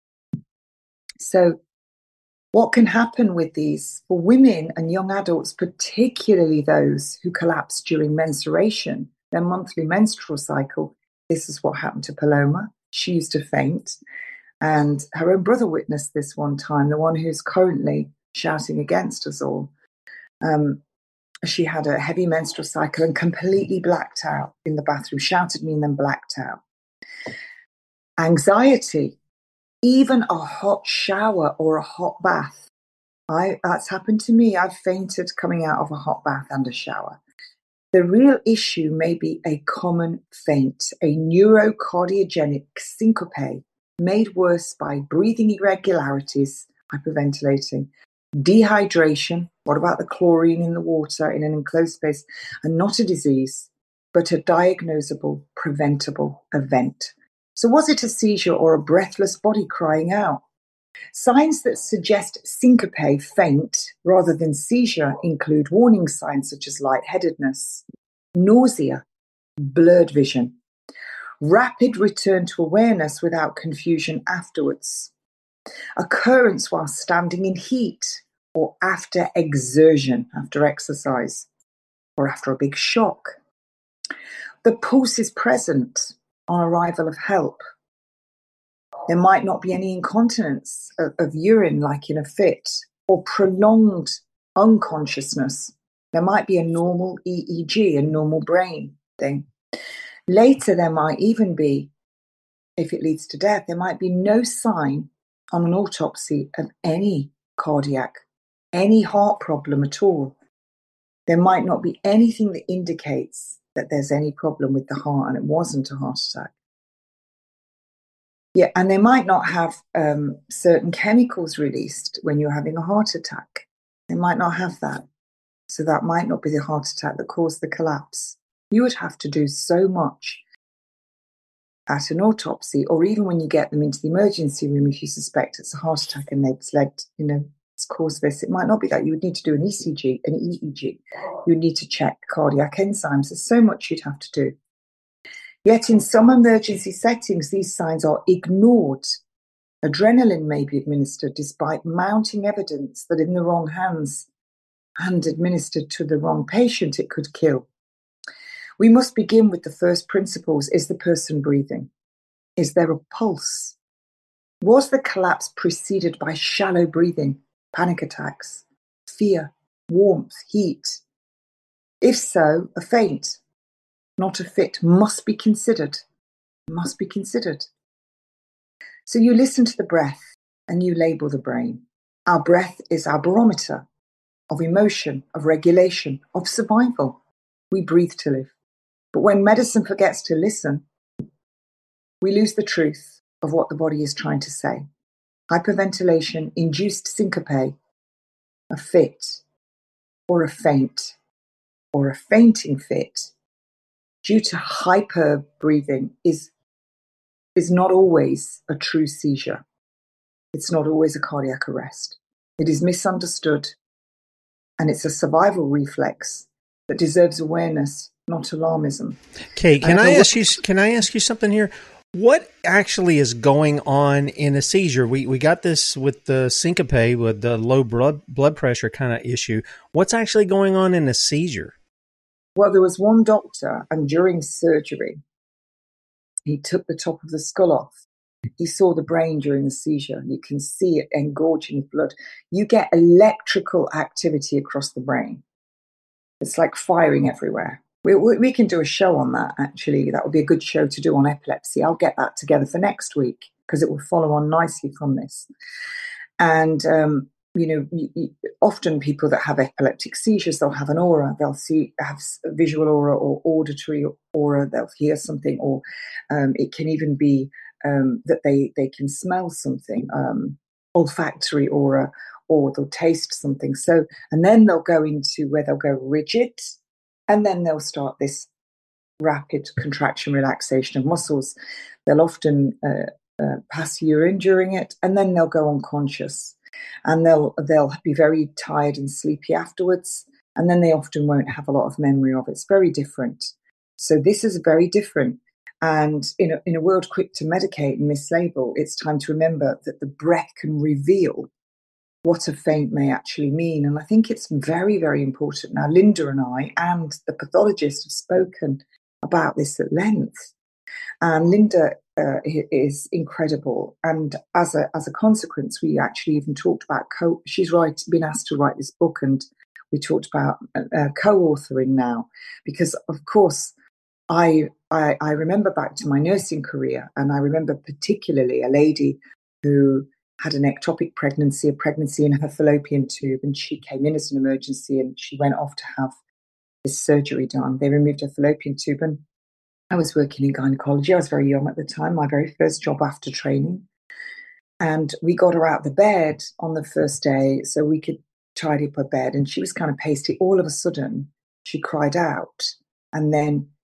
So what can happen with these for women and young adults, particularly those who collapse during menstruation, their monthly menstrual cycle? This is what happened to Paloma. She used to faint, and her own brother witnessed this one time, the one who's currently shouting against us all. Um, she had a heavy menstrual cycle and completely blacked out in the bathroom, shouted at me and then blacked out. Anxiety, even a hot shower or a hot bath. I, that's happened to me. I've fainted coming out of a hot bath and a shower. The real issue may be a common faint, a neurocardiogenic syncope made worse by breathing irregularities, hyperventilating, dehydration. What about the chlorine in the water in an enclosed space? And not a disease, but a diagnosable, preventable event. So was it a seizure or a breathless body crying out? Signs that suggest syncope, faint, rather than seizure include warning signs such as lightheadedness, nausea, blurred vision, rapid return to awareness without confusion afterwards, occurrence while standing in heat or after exertion, after exercise, or after a big shock. The pulse is present on arrival of help. There might not be any incontinence of, of urine like in a fit, or prolonged unconsciousness. There might be a normal E E G, a normal brain thing. Later, there might even be, if it leads to death, there might be no sign on an autopsy of any cardiac, any heart problem at all. There might not be anything that indicates that there's any problem with the heart and it wasn't a heart attack. Yeah, and they might not have um, certain chemicals released when you're having a heart attack. They might not have that. So that might not be the heart attack that caused the collapse. You would have to do so much at an autopsy, or even when you get them into the emergency room, if you suspect it's a heart attack and they've said, you know, it's caused this. It might not be that. You would need to do an E C G, an E E G. You would need to check cardiac enzymes. There's so much you'd have to do. Yet in some emergency settings, these signs are ignored. Adrenaline may be administered despite mounting evidence that in the wrong hands and administered to the wrong patient, it could kill. We must begin with the first principles. Is the person breathing? Is there a pulse? Was the collapse preceded by shallow breathing, panic attacks, fear, warmth, heat? If so, a faint, not a fit, must be considered, must be considered. So you listen to the breath and you label the brain. Our breath is our barometer of emotion, of regulation, of survival. We breathe to live. But when medicine forgets to listen, we lose the truth of what the body is trying to say. Hyperventilation, induced syncope, a fit, or a faint, or a fainting fit, due to hyper breathing is, is not always a true seizure. It's not always a cardiac arrest. It is misunderstood, and it's a survival reflex that deserves awareness, not alarmism. Kate, can Uh, I what- ask you? Can I ask you something here? What actually is going on in a seizure? We we got this with the syncope, with the low blood blood pressure kind of issue. What's actually going on in a seizure? Well, there was one doctor, and during surgery, he took the top of the skull off. He saw the brain during the seizure. You can see it engorging with blood. You get electrical activity across the brain. It's like firing everywhere. We, we, we can do a show on that, actually. That would be a good show to do on epilepsy. I'll get that together for next week because it will follow on nicely from this. And, um, you know, you, you, often people that have epileptic seizures, they'll have an aura. They'll see have a visual aura or auditory aura. They'll hear something, or um, it can even be um, that they, they can smell something, um, olfactory aura, or they'll taste something. So, and then they'll go into where they'll go rigid, and then they'll start this rapid contraction, relaxation of muscles. They'll often uh, uh, pass urine during it, and then they'll go unconscious, and they'll they'll be very tired and sleepy afterwards, and then they often won't have a lot of memory of it. It's very different. So this is very different. And in a, in a world quick to medicate and mislabel, it's time to remember that the breath can reveal what a faint may actually mean. And I think it's very, very important. Now, Linda and I and the pathologist have spoken about this at length. And Linda uh, is incredible. And as a as a consequence, we actually even talked about, co- she's right, been asked to write this book, and we talked about uh, co-authoring now. Because, of course, I, I I remember back to my nursing career, and I remember particularly a lady who had an ectopic pregnancy, a pregnancy in her fallopian tube, and she came in as an emergency, and she went off to have this surgery done. They removed her fallopian tube, and I was working in gynecology. I was very young at the time, my very first job after training. And we got her out of the bed on the first day so we could tidy up her bed, and she was kind of pasty. All of a sudden, she cried out, and then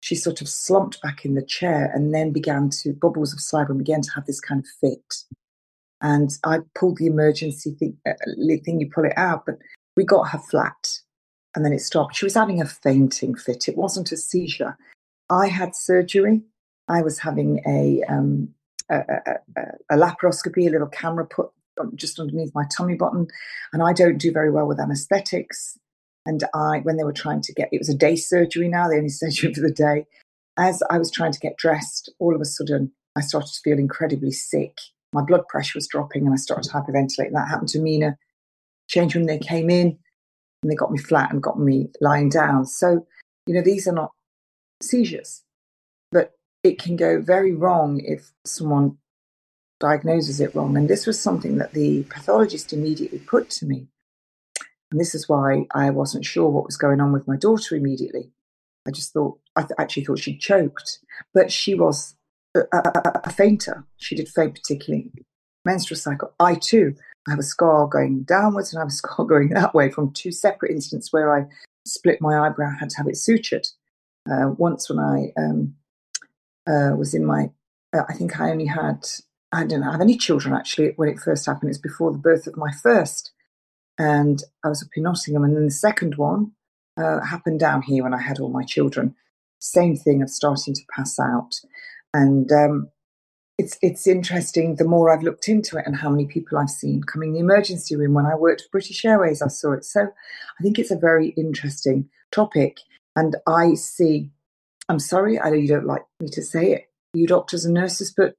she sort of slumped back in the chair and then began to, bubbles of saliva, and began to have this kind of fit. And I pulled the emergency thing, uh, thing, you pull it out, but we got her flat and then it stopped. She was having a fainting fit. It wasn't a seizure. I had surgery. I was having a, um, a, a, a laparoscopy, a little camera put just underneath my tummy button. And I don't do very well with anesthetics. And I, when they were trying to get, it was a day surgery now, they only surgery for the day. As I was trying to get dressed, all of a sudden, I started to feel incredibly sick. My blood pressure was dropping and I started to hyperventilate. That happened to me in a change room. They came in and they got me flat and got me lying down. So, you know, these are not seizures, but it can go very wrong if someone diagnoses it wrong. And this was something that the pathologist immediately put to me. And this is why I wasn't sure what was going on with my daughter immediately. I just thought, I th- actually thought she'd choked, but she was a, a, a fainter. She did faint, particularly menstrual cycle. I too, I have a scar going downwards and I have a scar going that way from two separate incidents where I split my eyebrow, had to have it sutured. Uh, once when I um, uh, was in my, uh, I think I only had, I didn't have any children actually when it first happened. It was before the birth of my first. And I was up in Nottingham. And then the second one uh, happened down here when I had all my children. Same thing of starting to pass out. And um, it's it's interesting, the more I've looked into it and how many people I've seen coming in the emergency room. When I worked for British Airways, I saw it. So I think it's a very interesting topic. And I see, I'm sorry, I know you don't like me to say it, you doctors and nurses, but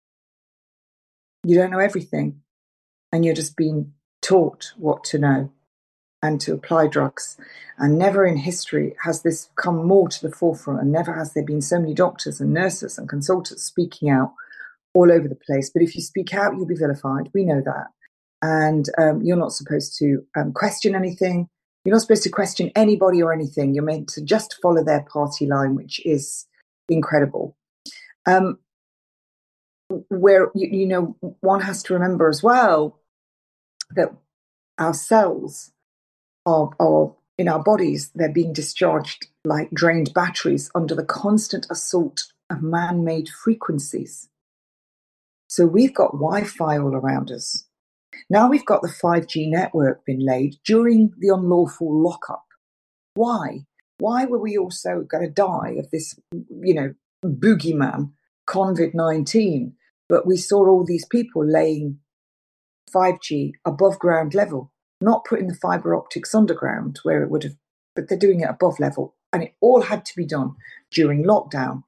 you don't know everything. And you're just being taught what to know and to apply drugs. And never in history has this come more to the forefront, and never has there been so many doctors and nurses and consultants speaking out all over the place. But if you speak out, you'll be vilified. We know that. And um, you're not supposed to um, question anything. You're not supposed to question anybody or anything. You're meant to just follow their party line, which is incredible. Um, where, you, you know, one has to remember as well that our cells are, are in our bodies, they're being discharged like drained batteries under the constant assault of man-made frequencies. So we've got Wi-Fi all around us. Now we've got the five G network been laid during the unlawful lockup. Why? Why were we also going to die of this, you know, boogeyman, COVID nineteen? But we saw all these people laying five G above ground level, not putting the fibre optics underground where it would have, but they're doing it above level. And it all had to be done during lockdown.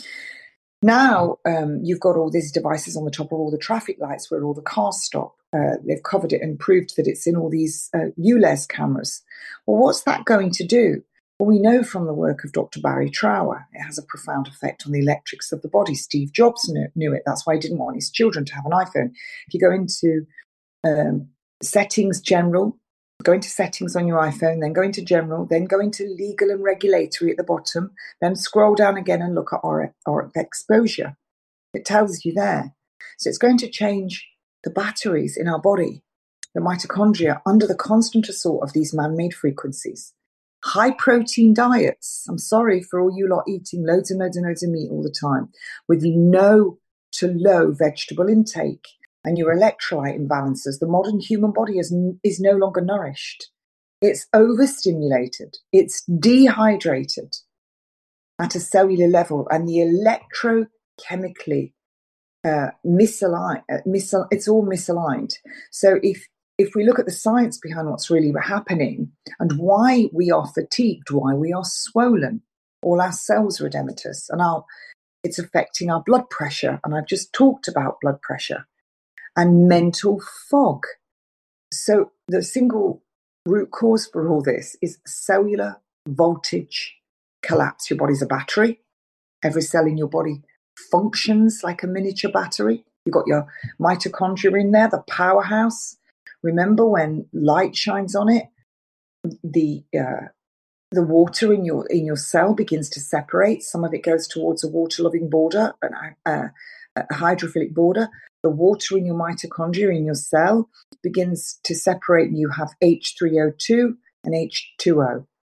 Now um, you've got all these devices on the top of all the traffic lights where all the cars stop. Uh, they've covered it and proved that it's in all these uh, U L E Z cameras. Well, what's that going to do? Well, we know from the work of Doctor Barry Trower, it has a profound effect on the electrics of the body. Steve Jobs knew, knew it. That's why he didn't want his children to have an iPhone. If you go into um, settings, general, go into settings on your iPhone, then go into general, then go into legal and regulatory at the bottom, then scroll down again and look at R F exposure. It tells you there. So it's going to change the batteries in our body, the mitochondria, under the constant assault of these man-made frequencies. High protein diets. I'm sorry for all you lot eating loads and loads and loads of meat all the time with no to low vegetable intake and your electrolyte imbalances. The modern human body is, is no longer nourished. It's overstimulated. It's dehydrated at a cellular level, and the electrochemically uh, misaligned. Uh, misal- it's all misaligned. So if If we look at the science behind what's really happening and why we are fatigued, why we are swollen, all our cells are edematous, and our, it's affecting our blood pressure. And I've just talked about blood pressure and mental fog. So the single root cause for all this is cellular voltage collapse. Your body's a battery. Every cell in your body functions like a miniature battery. You've got your mitochondria in there, the powerhouse. Remember, when light shines on it, the uh, the water in your in your cell begins to separate. Some of it goes towards a water-loving border, a, a hydrophilic border. The water in your mitochondria in your cell begins to separate, and you have H three O two and H two O.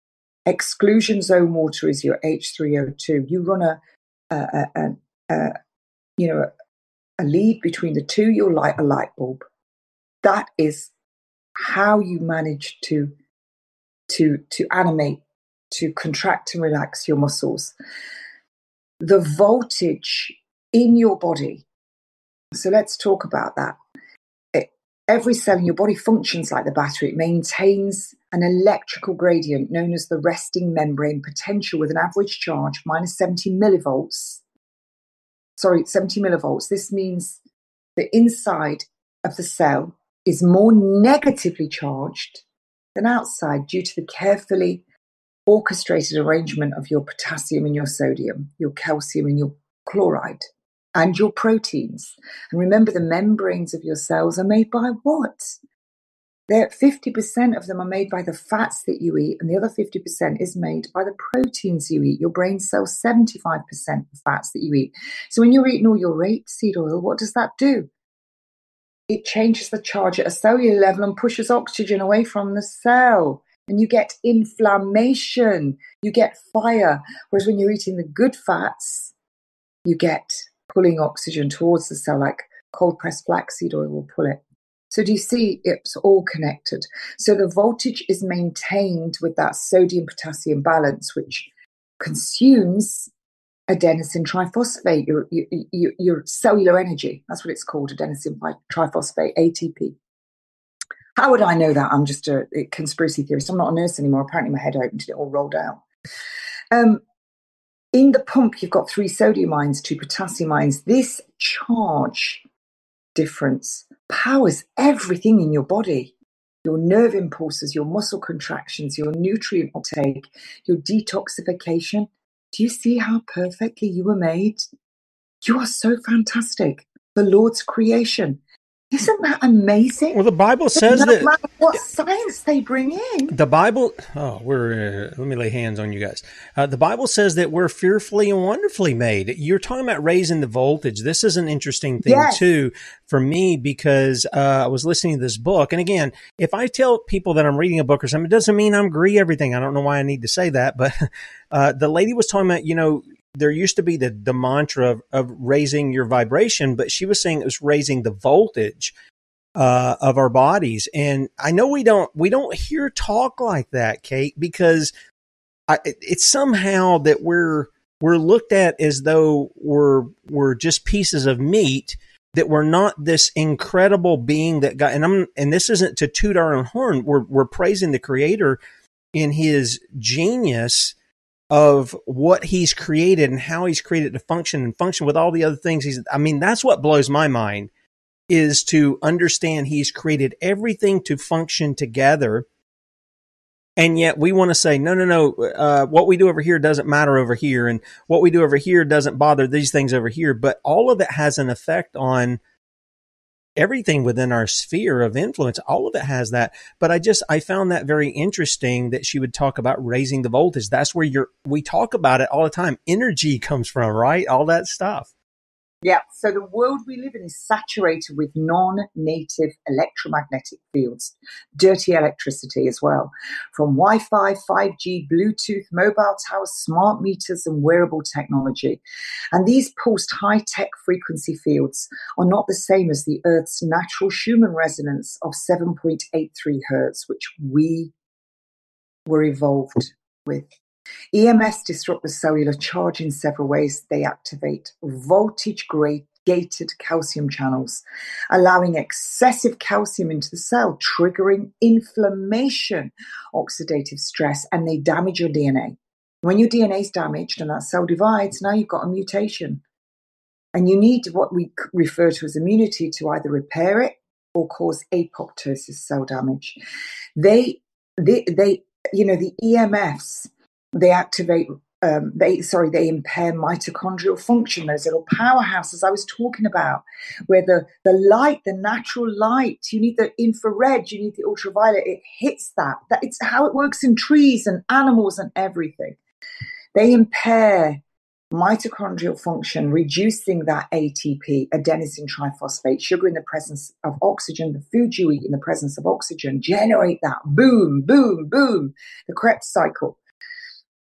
Exclusion zone water is your H three O two. You run a, a, a, a, a you know, a, a lead between the two, you'll light a light bulb. That is how you manage to, to, to animate, to contract and relax your muscles. The voltage in your body. So let's talk about that. It, every cell in your body functions like the battery. It maintains an electrical gradient known as the resting membrane potential with an average charge minus seventy millivolts. Sorry, seventy millivolts. This means the inside of the cell is more negatively charged than outside due to the carefully orchestrated arrangement of your potassium and your sodium, your calcium and your chloride, and your proteins. And remember, the membranes of your cells are made by what? They're, fifty percent of them are made by the fats that you eat, and the other fifty percent is made by the proteins you eat. Your brain sells seventy-five percent of fats that you eat. So when you're eating all your rapeseed oil, what does that do? It changes the charge at a cellular level and pushes oxygen away from the cell. And you get inflammation, you get fire. Whereas when you're eating the good fats, you get pulling oxygen towards the cell, like cold pressed flaxseed oil will pull it. So do you see it's all connected? So the voltage is maintained with that sodium-potassium balance, which consumes adenosine triphosphate, your, your, your cellular energy. That's what it's called, adenosine triphosphate, A T P. How would I know that? I'm just a, a conspiracy theorist. I'm not a nurse anymore. Apparently my head opened and it all rolled out. Um, in the pump, you've got three sodium ions, two potassium ions. This charge difference powers everything in your body. Your nerve impulses, your muscle contractions, your nutrient uptake, your detoxification. Do you see how perfectly you were made? You are so fantastic. The Lord's creation. Isn't that amazing? Well, the Bible says no that. No matter what science they bring in. The Bible, oh, we're, uh, let me lay hands on you guys. Uh, the Bible says that we're fearfully and wonderfully made. You're talking about raising the voltage. This is an interesting thing, yes. too, for me, because uh, I was listening to this book. And again, if I tell people that I'm reading a book or something, it doesn't mean I'm agree everything. I don't know why I need to say that. But uh, the lady was talking about, you know, there used to be the, the mantra of, of raising your vibration, but she was saying it was raising the voltage uh, of our bodies. And I know we don't, we don't hear talk like that, Kate, because I, it's somehow that we're, we're looked at as though we're, we're just pieces of meat, that we're not this incredible being that God, and I'm, and this isn't to toot our own horn. We're, we're praising the Creator in his genius of what he's created and how he's created to function and function with all the other things. He's, I mean, that's what blows my mind, is to understand he's created everything to function together. And yet we want to say, no, no, no, uh, what we do over here doesn't matter over here. And what we do over here doesn't bother these things over here. But all of it has an effect on everything within our sphere of influence. All of it has that. But I just, I found that very interesting that she would talk about raising the voltage. That's where you're, we talk about it all the time. Energy comes from, right? All that stuff. Yeah. So the world we live in is saturated with non-native electromagnetic fields, dirty electricity as well, from Wi-Fi, five G, Bluetooth, mobile towers, smart meters, and wearable technology. And these pulsed high-tech frequency fields are not the same as the Earth's natural Schumann resonance of seven point eight three hertz, which we were evolved with. E M Fs disrupt the cellular charge in several ways. They activate voltage-gated calcium channels, allowing excessive calcium into the cell, triggering inflammation, oxidative stress, and they damage your D N A. When your D N A is damaged and that cell divides, now you've got a mutation. And you need what we refer to as immunity to either repair it or cause apoptosis, cell damage. They, they, they you know, the E M Fs, they activate, um, they sorry, they impair mitochondrial function, those little powerhouses I was talking about, where the, the light, the natural light, you need the infrared, you need the ultraviolet, it hits that. That it's how it works in trees and animals and everything. They impair mitochondrial function, reducing that A T P, adenosine triphosphate, sugar in the presence of oxygen, the food you eat in the presence of oxygen, generate that boom, boom, boom, the Krebs cycle.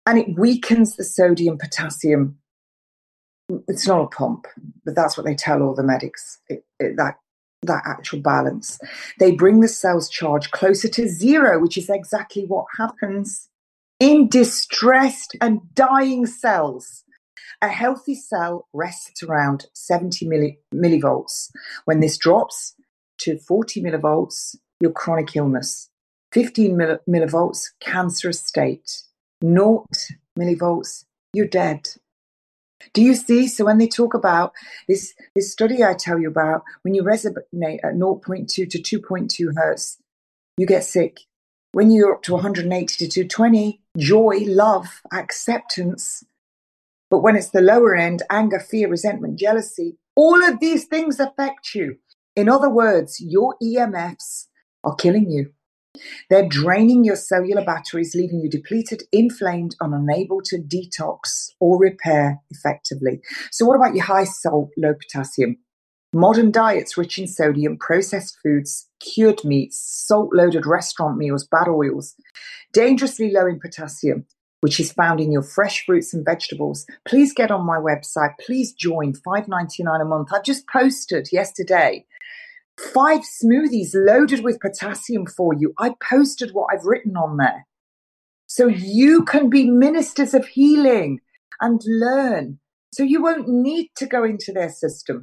And it weakens the sodium potassium. It's not a pump, but that's what they tell all the medics, it, it, that that actual balance. They bring the cell's charge closer to zero, which is exactly what happens in distressed and dying cells. A healthy cell rests around seventy milli, millivolts. When this drops to forty millivolts, your chronic illness. fifteen mill, millivolts, cancerous state. zero millivolts, you're dead. Do you see? So when they talk about this, this study I tell you about, when you resonate at zero point two to two point two hertz, you get sick. When you're up to one hundred eighty to two hundred twenty, joy, love, acceptance. But when it's the lower end, anger, fear, resentment, jealousy, all of these things affect you. In other words, your E M Fs are killing you. They're draining your cellular batteries, leaving you depleted, inflamed, and unable to detox or repair effectively. So what about your high salt, low potassium? Modern diets rich in sodium, processed foods, cured meats, salt-loaded restaurant meals, bad oils, dangerously low in potassium, which is found in your fresh fruits and vegetables. Please get on my website. Please join, five ninety-nine a month. I've just posted yesterday five smoothies loaded with potassium for you. I posted what I've written on there. So you can be ministers of healing and learn. So you won't need to go into their system.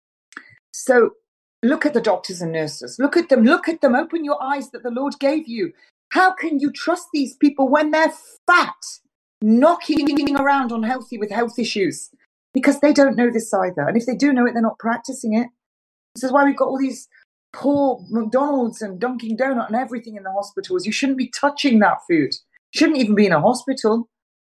So look at the doctors and nurses. Look at them. Look at them. Open your eyes that the Lord gave you. How can you trust these people when they're fat, knocking around unhealthy with health issues? Because they don't know this either. And if they do know it, they're not practicing it. This is why we've got all these poor McDonald's and Dunkin' Donut and everything in the hospitals. You shouldn't be touching that food. Shouldn't even be in a hospital.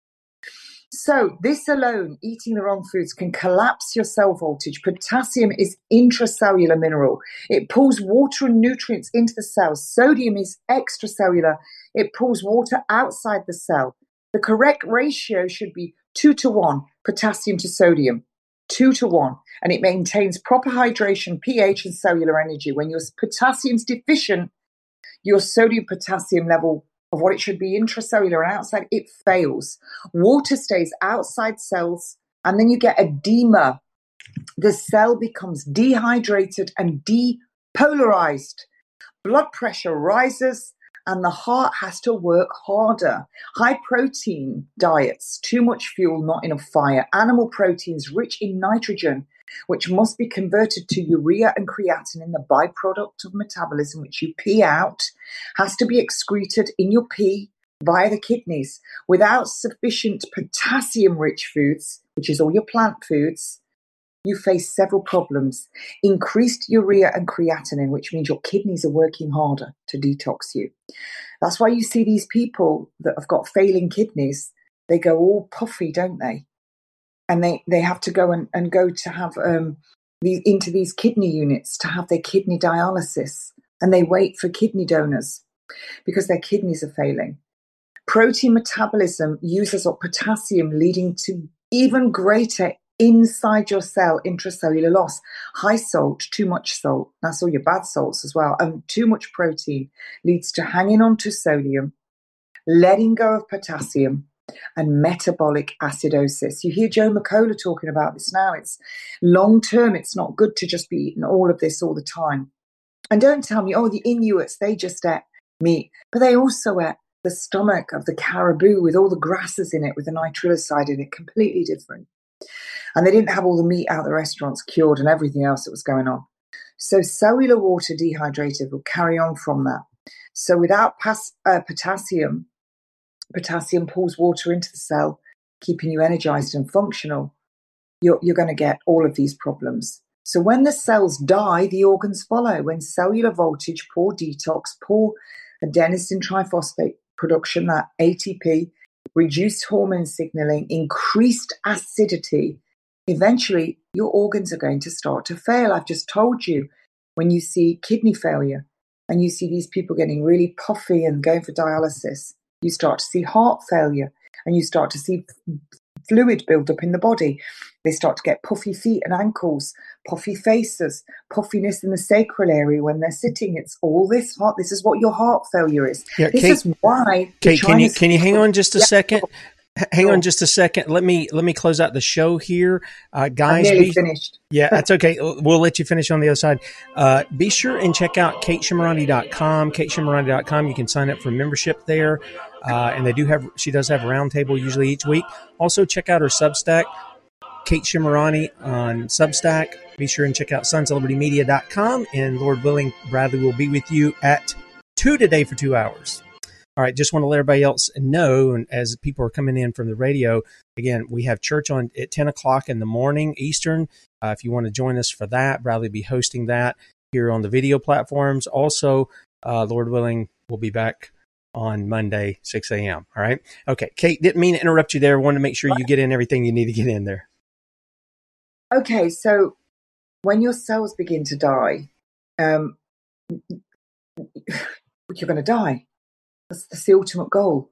So this alone, eating the wrong foods, can collapse your cell voltage. Potassium is intracellular mineral. It pulls water and nutrients into the cells. Sodium is extracellular. It pulls water outside the cell. The correct ratio should be two to one, potassium to sodium. Two to one. And it maintains proper hydration, pH, and cellular energy. When your potassium's deficient, your sodium potassium level of what it should be intracellular and outside, it fails. Water stays outside cells, and then you get edema. The cell becomes dehydrated and depolarized. Blood pressure rises, and the heart has to work harder. High protein diets, too much fuel, not enough fire. Animal proteins rich in nitrogen, which must be converted to urea and creatinine, the byproduct of metabolism, which you pee out, has to be excreted in your pee via the kidneys. Without sufficient potassium-rich foods, which is all your plant foods, you face several problems. Increased urea and creatinine, which means your kidneys are working harder to detox you. That's why you see these people that have got failing kidneys, they go all puffy, don't they? And they, they have to go and, and go to have um, these, into these kidney units to have their kidney dialysis. And they wait for kidney donors because their kidneys are failing. Protein metabolism uses up potassium, leading to even greater inside your cell intracellular loss. High salt, too much salt, that's all your bad salts as well, and too much protein leads to hanging on to sodium, letting go of potassium, and metabolic acidosis. You hear Joe McCullough talking about this now. It's long term, it's not good to just be eating all of this all the time. And don't tell me, oh, the Inuits, they just ate meat, but they also ate the stomach of the caribou with all the grasses in it, with the nitriloside in it, completely different. And they didn't have all the meat out of the restaurants cured and everything else that was going on. So cellular water dehydrated will carry on from that. So without pas- uh, potassium, potassium pulls water into the cell, keeping you energized and functional. You're, you're going to get all of these problems. So when the cells die, the organs follow. When cellular voltage, poor detox, poor adenosine triphosphate production, that A T P, reduced hormone signaling, increased acidity, eventually your organs are going to start to fail. I've just told you, when you see kidney failure and you see these people getting really puffy and going for dialysis, you start to see heart failure and you start to see fluid build up in the body. They start to get puffy feet and ankles, puffy faces, puffiness in the sacral area when they're sitting. It's all this heart. This is what your heart failure is. Yeah, this Kate, is why. Kate, can you can you hang on just a yeah. second? H- hang on just a second. Let me let me close out the show here, uh, I'm guys. nearly Be, finished. yeah, that's okay. We'll let you finish on the other side. Uh, be sure and check out kate shimarani dot com. kate shimarani dot com. You can sign up for membership there, uh, and they do have. She does have a roundtable usually each week. Also, check out her Substack, Kate Shimarani on Substack. Be sure and check out sons of liberty media dot com. And Lord willing, Bradley will be with you at two today for two hours. All right, just want to let everybody else know, and as people are coming in from the radio, again, we have church on at ten o'clock in the morning Eastern. Uh, if you want to join us for that, Bradley will be hosting that here on the video platforms. Also, uh, Lord willing, we'll be back on Monday, six a.m. All right? Okay, Kate, didn't mean to interrupt you there. Wanted to make sure you get in everything you need to get in there. Okay, so when your cells begin to die, um, you're going to die. That's, that's the ultimate goal.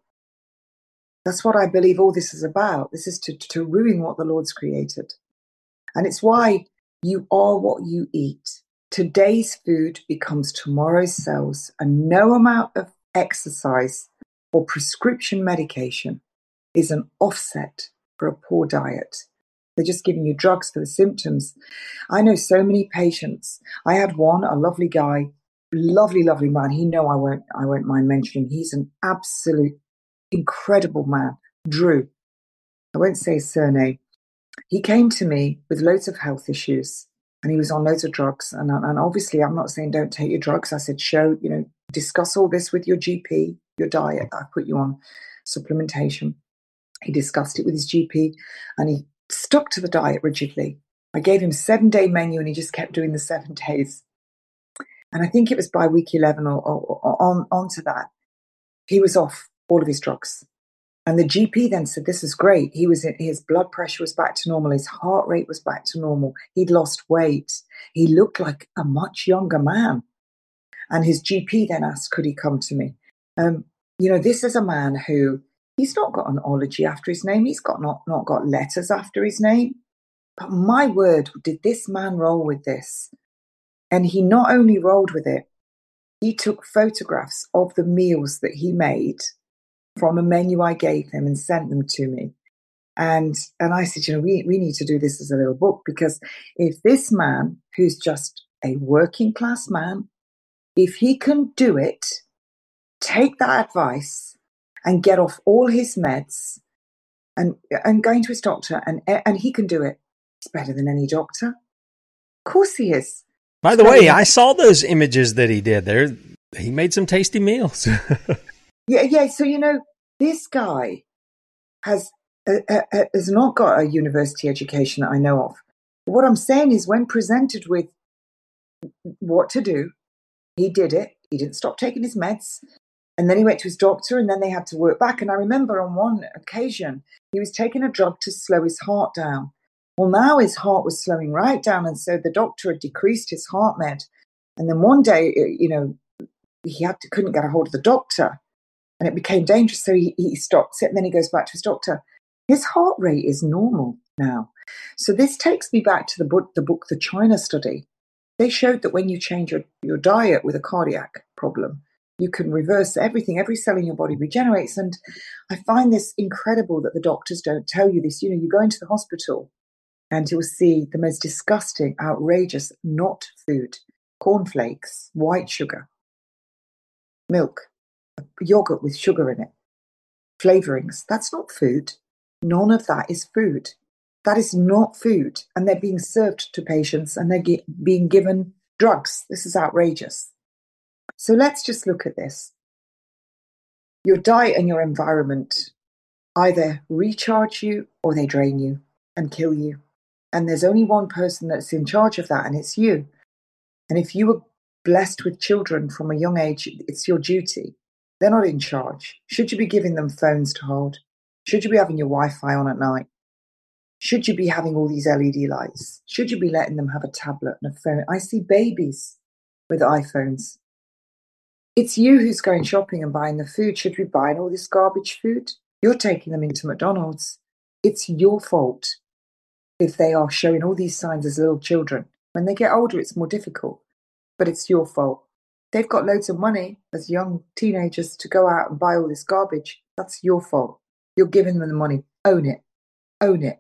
That's what I believe all this is about. This is to, to ruin what the Lord's created. And it's why you are what you eat. Today's food becomes tomorrow's cells, and no amount of exercise or prescription medication is an offset for a poor diet. They're just giving you drugs for the symptoms. I know so many patients. I had one, a lovely guy, lovely, lovely man. He know I won't, I won't mind mentioning. He's an absolute incredible man, Drew. I won't say his surname. He came to me with loads of health issues, and he was on loads of drugs. And, and obviously, I'm not saying don't take your drugs. I said, show, you know, discuss all this with your G P, your diet. I put you on supplementation. He discussed it with his G P, and he stuck to the diet rigidly. I gave him a seven-day menu, and he just kept doing the seven days. And I think it was by week eleven or, or, or on onto that, he was off all of his drugs. And the G P then said, this is great. He was in, his blood pressure was back to normal. His heart rate was back to normal. He'd lost weight. He looked like a much younger man. And his G P then asked, could he come to me? Um, you know, this is a man who, he's not got an ology after his name. He's got not, not got letters after his name. But my word, did this man roll with this? And he not only rolled with it, he took photographs of the meals that he made from a menu I gave him and sent them to me. And and I said, you know, we, we need to do this as a little book, because if this man, who's just a working class man, if he can do it, take that advice and get off all his meds and and going to his doctor, and and he can do it, he's better than any doctor. Of course he is. By the way, I saw those images that he did there. He made some tasty meals. yeah, yeah. So, you know, this guy has uh, uh, has not got a university education that I know of. But what I'm saying is, when presented with what to do, he did it. He didn't stop taking his meds. And then he went to his doctor, and then they had to work back. And I remember on one occasion, he was taking a drug to slow his heart down. Well, now his heart was slowing right down, and so the doctor had decreased his heart med. And then one day, you know, he had to, couldn't get a hold of the doctor, and it became dangerous, so he, he stopped it, and then he goes back to his doctor. His heart rate is normal now. So this takes me back to the book, the book, The China Study. They showed that when you change your, your diet with a cardiac problem, you can reverse everything. Every cell in your body regenerates. And I find this incredible that the doctors don't tell you this. You know, you go into the hospital, and you'll see the most disgusting, outrageous, not food, cornflakes, white sugar, milk, yogurt with sugar in it, flavorings. That's not food. None of that is food. That is not food. And they're being served to patients, and they're ge- being given drugs. This is outrageous. So let's just look at this. Your diet and your environment either recharge you or they drain you and kill you. And there's only one person that's in charge of that, and it's you. And if you were blessed with children from a young age, it's your duty. They're not in charge. Should you be giving them phones to hold? Should you be having your Wi-Fi on at night? Should you be having all these L E D lights? Should you be letting them have a tablet and a phone? I see babies with iPhones. It's you who's going shopping and buying the food. Should we be buying all this garbage food? You're taking them into McDonald's. It's your fault if they are showing all these signs as little children. When they get older, it's more difficult, but it's your fault. They've got loads of money as young teenagers to go out and buy all this garbage. That's your fault. You're giving them the money. Own it. Own it.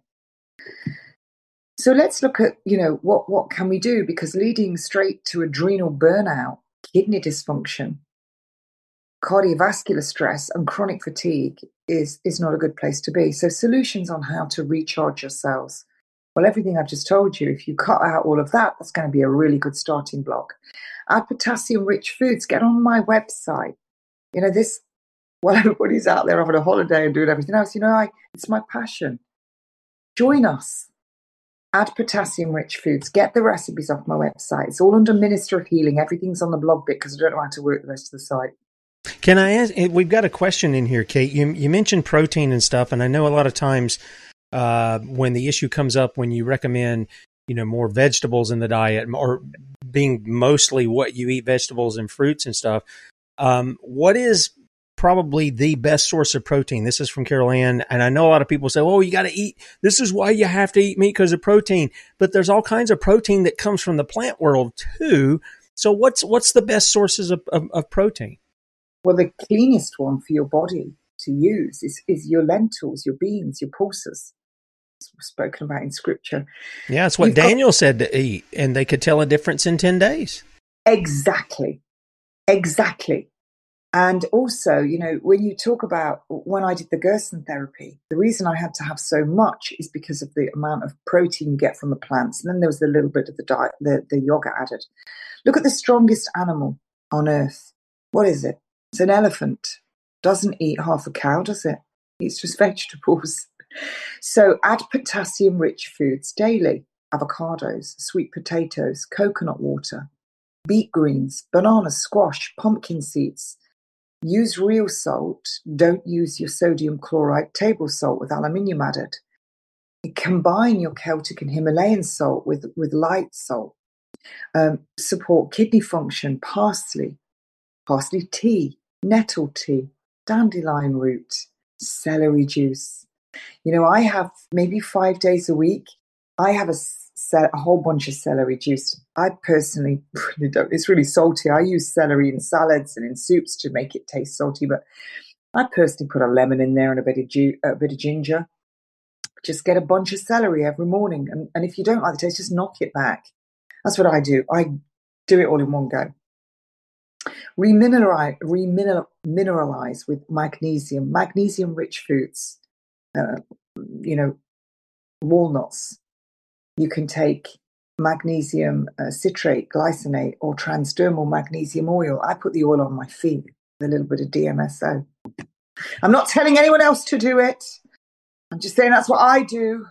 So let's look at, you know, what, what can we do? Because leading straight to adrenal burnout, kidney dysfunction, cardiovascular stress, and chronic fatigue is, is not a good place to be. So solutions on how to recharge your cells. Well, everything I've just told you, if you cut out all of that, that's going to be a really good starting block. Add potassium-rich foods. Get on my website. You know, this, while everybody's out there having a holiday and doing everything else, you know, I, it's my passion. Join us. Add potassium-rich foods. Get the recipes off my website. It's all under Minister of Healing. Everything's on the blog bit because I don't know how to work the rest of the site. Can I ask, we've got a question in here, Kate. You, you mentioned protein and stuff, and I know a lot of times uh, when the issue comes up, when you recommend, you know, more vegetables in the diet, or being mostly what you eat, vegetables and fruits and stuff, um, what is probably the best source of protein? This is from Carol Ann, and I know a lot of people say, oh, you got to eat, this is why you have to eat meat because of protein, but there's all kinds of protein that comes from the plant world too. So what's what's the best sources of, of, of protein? Well, the cleanest one for your body to use is, is your lentils, your beans, your pulses. It's spoken about in scripture. Yeah, it's what You've Daniel got... said to eat, and they could tell a difference in ten days. Exactly. Exactly. And also, you know, when you talk about when I did the Gerson therapy, the reason I had to have so much is because of the amount of protein you get from the plants. And then there was a little bit of the diet, the, the yogurt added. Look at the strongest animal on earth. What is it? It's an elephant. Doesn't eat half a cow, does it? Eats just vegetables. So add potassium-rich foods daily. Avocados, sweet potatoes, coconut water, beet greens, banana, squash, pumpkin seeds. Use real salt. Don't use your sodium chloride table salt with aluminium added. Combine your Celtic and Himalayan salt with, with light salt. Um, support kidney function, parsley, parsley tea, nettle tea, dandelion root, celery juice. You know, I have maybe five days a week, I have a, a whole bunch of celery juice. I personally really don't, it's really salty. I use celery in salads and in soups to make it taste salty, but I personally put a lemon in there and a bit of, ju- a bit of ginger. Just get a bunch of celery every morning. And, and if you don't like the taste, just knock it back. That's what I do. I do it all in one go. Remineralize, remineralize with magnesium, magnesium-rich foods. Uh, you know, walnuts. You can take magnesium uh, citrate, glycinate, or transdermal magnesium oil. I put the oil on my feet with a little bit of D M S O. I'm not telling anyone else to do it. I'm just saying that's what I do.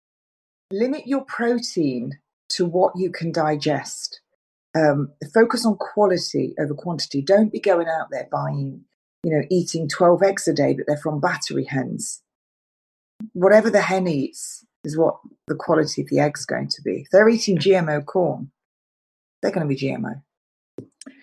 Limit your protein to what you can digest. Um, focus on quality over quantity. Don't be going out there buying, you know, eating twelve eggs a day, but they're from battery hens. Whatever the hen eats is what the quality of the egg's going to be. If they're eating G M O corn, they're going to be G M O.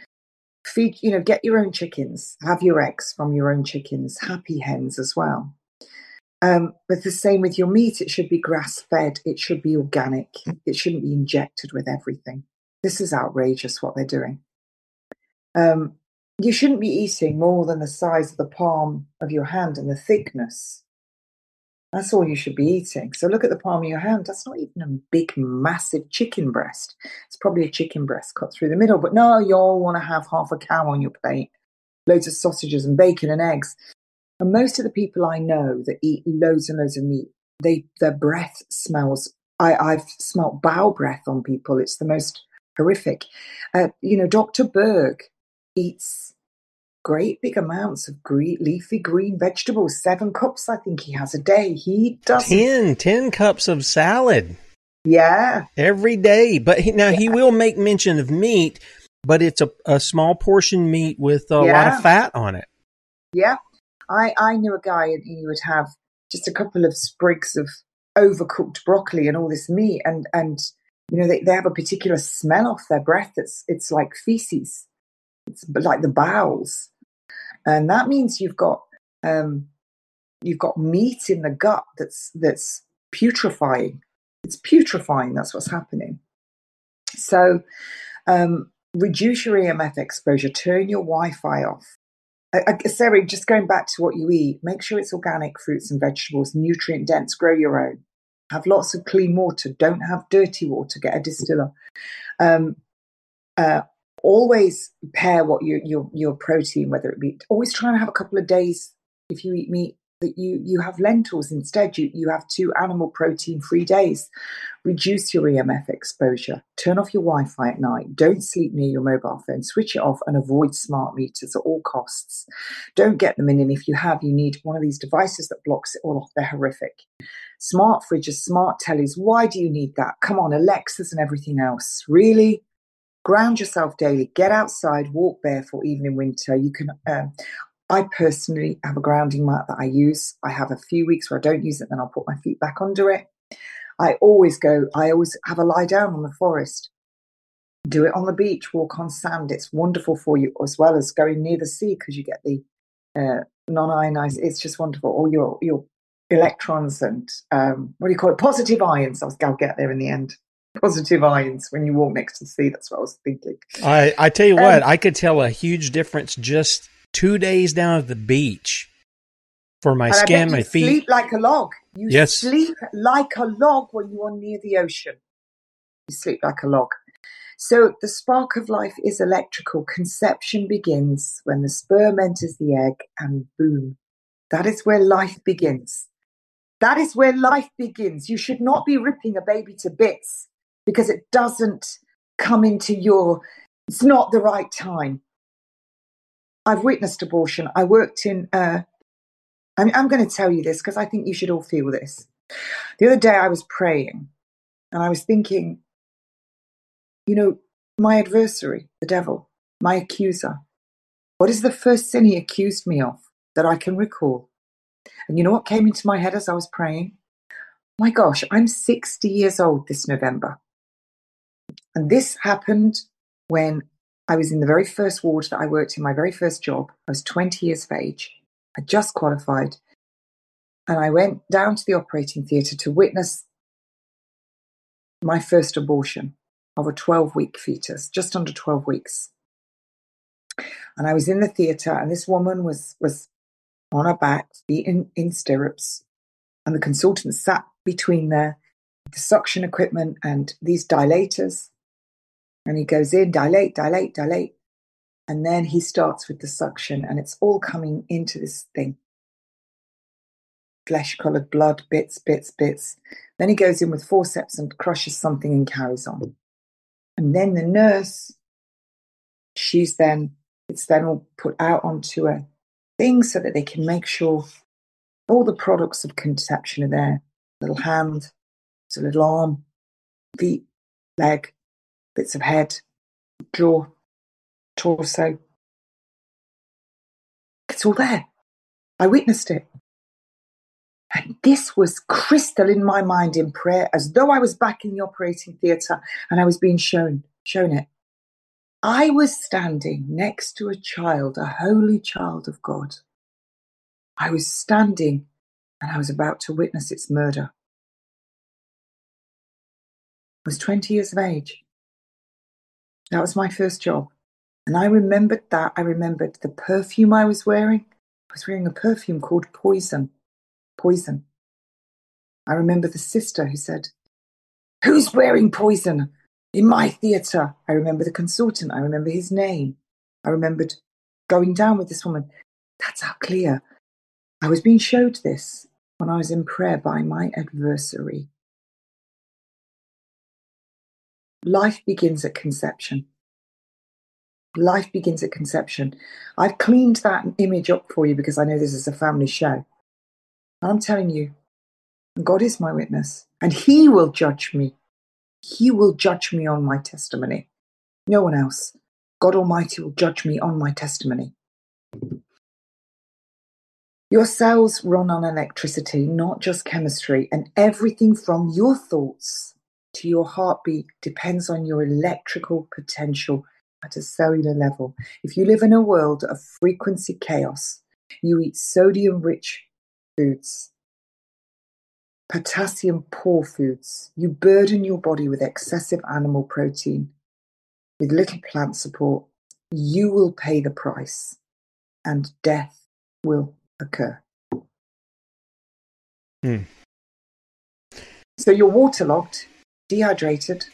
Feed, you know, get your own chickens. Have your eggs from your own chickens. Happy hens as well. Um, but the same with your meat. It should be grass-fed. It should be organic. It shouldn't be injected with everything. This is outrageous what they're doing. Um, you shouldn't be eating more than the size of the palm of your hand and the thickness. That's all you should be eating. So look at the palm of your hand. That's not even a big, massive chicken breast. It's probably a chicken breast cut through the middle. But no, you all want to have half a cow on your plate, loads of sausages and bacon and eggs. And most of the people I know that eat loads and loads of meat, they their breath smells. I, I've smelt bowel breath on people. It's the most horrific. Uh, you know, Doctor Berg eats great big amounts of green, leafy green vegetables. Seven cups, I think he has a day. He does ten, ten cups of salad. Yeah, every day. But he, now yeah. he will make mention of meat, but it's a, a small portion meat with a yeah. lot of fat on it. Yeah, I I knew a guy and he would have just a couple of sprigs of overcooked broccoli and all this meat, and and you know they, they have a particular smell off their breath. That's it's like feces. It's like the bowels. And that means you've got um, you've got meat in the gut that's that's putrefying. It's putrefying. That's what's happening. So um, reduce your E M F exposure. Turn your Wi-Fi off. I, I, Sarah, just going back to what you eat, make sure it's organic fruits and vegetables, nutrient dense, grow your own. Have lots of clean water. Don't have dirty water. Get a distiller. Um, uh, always pair what you, your your protein, whether it be, always try and have a couple of days, if you eat meat, that you, you have lentils instead. You, you have two animal protein free days. Reduce your E M F exposure. Turn off your Wi-Fi at night. Don't sleep near your mobile phone. Switch it off and avoid smart meters at all costs. Don't get them in, and if you have, you need one of these devices that blocks it all off. They're horrific. Smart fridges, smart tellies. Why do you need that? Come on, Alexas and everything else. Really? Ground yourself daily. Get outside. Walk barefoot, even in winter. You can. Um, I personally have a grounding mat that I use. I have a few weeks where I don't use it, then I'll put my feet back under it. I always go, I always have a lie down on the forest. Do it on the beach, walk on sand. It's wonderful for you, as well as going near the sea, because you get the uh, non-ionized. It's just wonderful. All your your electrons and, um, what do you call it? Positive ions. I'll, I'll get there in the end. Positive ions when you walk next to the sea. That's what I was thinking. I, I tell you Um, what, I could tell a huge difference just two days down at the beach for my And I skin, bet my you feet. sleep like a log. You Yes. sleep like a log when you are near the ocean. You sleep like a log. So the spark of life is electrical. Conception begins when the sperm enters the egg, and boom. That is where life begins. That is where life begins. You should not be ripping a baby to bits because it doesn't come into your, it's not the right time. I've witnessed abortion. I worked in, uh, I'm, I'm going to tell you this because I think you should all feel this. The other day I was praying and I was thinking, you know, my adversary, the devil, my accuser, what is the first sin he accused me of that I can recall? And you know what came into my head as I was praying? My gosh, I'm sixty years old this November. And this happened when I was in the very first ward that I worked in, my very first job. I was twenty years of age. I just qualified. And I went down to the operating theatre to witness my first abortion of a twelve-week fetus, just under twelve weeks. And I was in the theatre, and this woman was, was on her back, feet in, in stirrups, and the consultant sat between there, the suction equipment and these dilators. And he goes in, dilate, dilate, dilate. And then he starts with the suction, and it's all coming into this thing. Flesh-coloured blood, bits, bits, bits. Then he goes in with forceps and crushes something and carries on. And then the nurse, she's then, it's then all put out onto a thing so that they can make sure all the products of conception are there. Little hand, it's a little arm, feet, leg, bits of head, jaw, torso. It's all there. I witnessed it. And this was crystal in my mind in prayer, as though I was back in the operating theatre and I was being shown, shown it. I was standing next to a child, a holy child of God. I was standing and I was about to witness its murder. I was twenty years of age. That was my first job. And I remembered that. I remembered the perfume I was wearing. I was wearing a perfume called Poison. Poison. I remember the sister who said, "Who's wearing poison in my theatre?" I remember the consultant. I remember his name. I remembered going down with this woman. That's how clear. I was being showed this when I was in prayer by my adversary. Life begins at conception. Life begins at conception. I've cleaned that image up for you because I know this is a family show. And I'm telling you, God is my witness, and he will judge me. He will judge me on my testimony. No one else. God Almighty will judge me on my testimony. Your cells run on electricity, not just chemistry, and everything from your thoughts to your heartbeat depends on your electrical potential at a cellular level. If you live in a world of frequency chaos, you eat sodium-rich foods, potassium-poor foods, you burden your body with excessive animal protein, with little plant support, you will pay the price. and death will occur. Hmm. So you're waterlogged, dehydrated,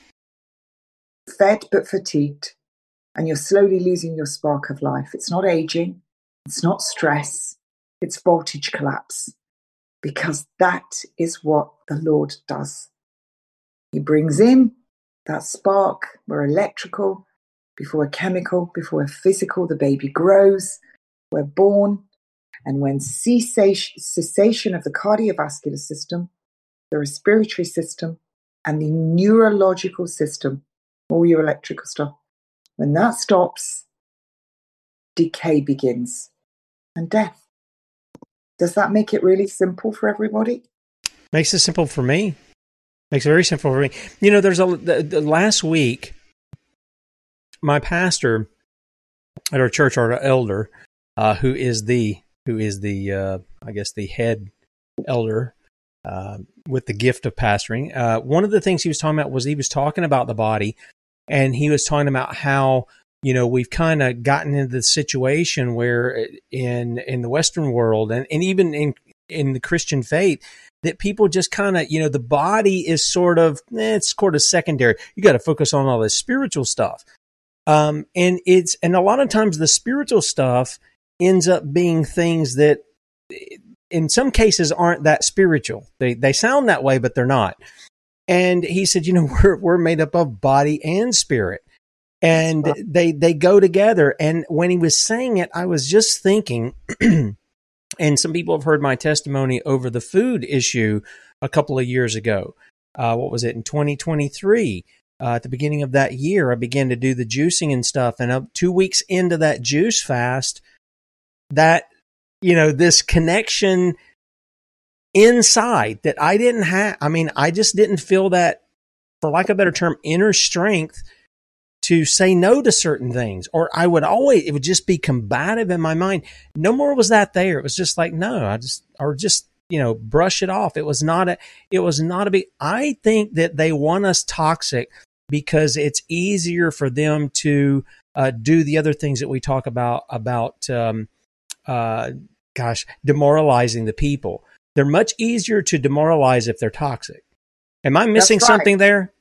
fed but fatigued, and you're slowly losing your spark of life. It's not aging, it's not stress, it's voltage collapse, because that is what the Lord does. He brings in that spark. We're electrical, before we're chemical, before we're physical. The baby grows, we're born, and when cessation, cessation of the cardiovascular system, the respiratory system, and the neurological system, all your electrical stuff, when that stops, decay begins and death. Does that make it really simple for everybody? Makes it simple for me. Makes it very simple for me. You know, there's a the, the last week, my pastor at our church, our elder, uh, who is the who is the uh, I guess the head elder uh, with the gift of pastoring. Uh, one of the things he was talking about was he was talking about the body, and he was talking about how, you know, we've kind of gotten into the situation where in in the Western world and, and even in in the Christian faith, that people just kind of, you know, the body is sort of, eh, it's sort of secondary. You got to focus on all this spiritual stuff. Um, and it's, and a lot of times the spiritual stuff ends up being things that in some cases aren't that spiritual. They, they sound that way, but they're not. And he said, you know, we're, we're made up of body and spirit, and right. they, they go together. And when he was saying it, I was just thinking, and some people have heard my testimony over the food issue a couple of years ago. Uh, what was it? In twenty twenty-three, uh, at the beginning of that year, I began to do the juicing and stuff. And uh, two weeks into that juice fast, that, you know, this connection inside that I didn't have. I mean, I just didn't feel that, for lack of a better term, inner strength to say no to certain things, or I would always, it would just be combative in my mind. No more was that there. It was just like, no, I just, or just, you know, brush it off. It was not a, it was not a big, I think that they want us toxic because it's easier for them to uh, do the other things that we talk about, about, um, uh, gosh, demoralizing the people. They're much easier to demoralize if they're toxic. Am I missing That's right. something there?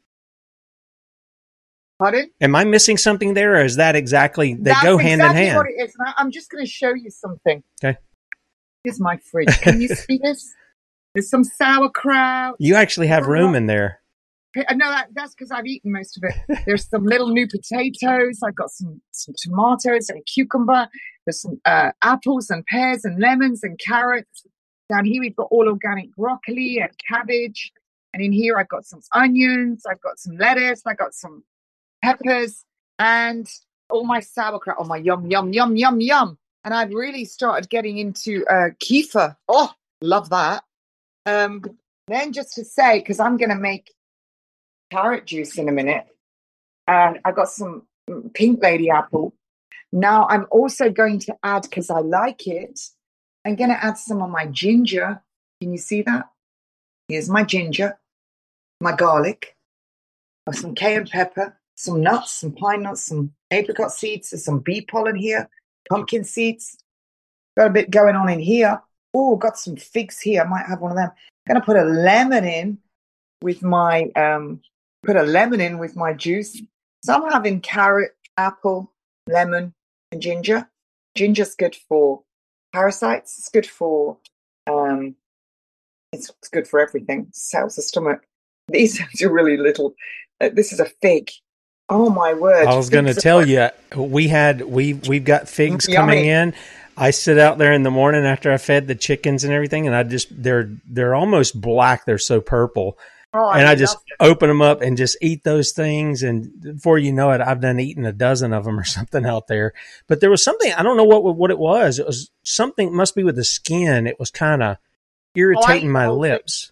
Pardon? Am I missing something there, or is that exactly, they That's go hand exactly in hand? What it is. Now, I'm just going to show you something. Okay. Here's my fridge. Can you see this? There's some sauerkraut. You actually have room in there. No, that, that's because I've eaten most of it. There's some little new potatoes. I've got some, some tomatoes and a cucumber. There's some uh, apples and pears and lemons and carrots. Down here we've got all organic broccoli and cabbage. And in here I've got some onions. I've got some lettuce. I've got some peppers and all my sauerkraut. Oh, my yum, yum, yum, yum, yum. And I've really started getting into uh, kefir. Oh, love that. Um, then just to say, because I'm going to make carrot juice in a minute. And I got some pink lady apple. Now I'm also going to add, because I like it, I'm going to add some of my ginger. Can you see that? Here's my ginger, my garlic, some cayenne pepper, some nuts, some pine nuts, some apricot seeds, there's some bee pollen here, pumpkin seeds. Got a bit going on in here. Oh, got some figs here. I might have one of them. I'm going to put a lemon in with my um, put a lemon in with my juice. So I'm having carrot, apple, lemon, and ginger. Ginger's good for parasites. It's good for um, it's, it's good for everything. It settles the stomach. These are really little. Uh, this is a fig. Oh my word! I was going to tell you, we had we we've got figs coming in. I sit out there in the morning after I fed the chickens and everything, and I just they're they're almost black. They're so purple, oh, and I, I just it. open them up and just eat those things. And before you know it, I've done eaten a dozen of them or something out there. But there was something, I don't know what what it was. It was something, must be with the skin. It was kind of irritating oh, my lips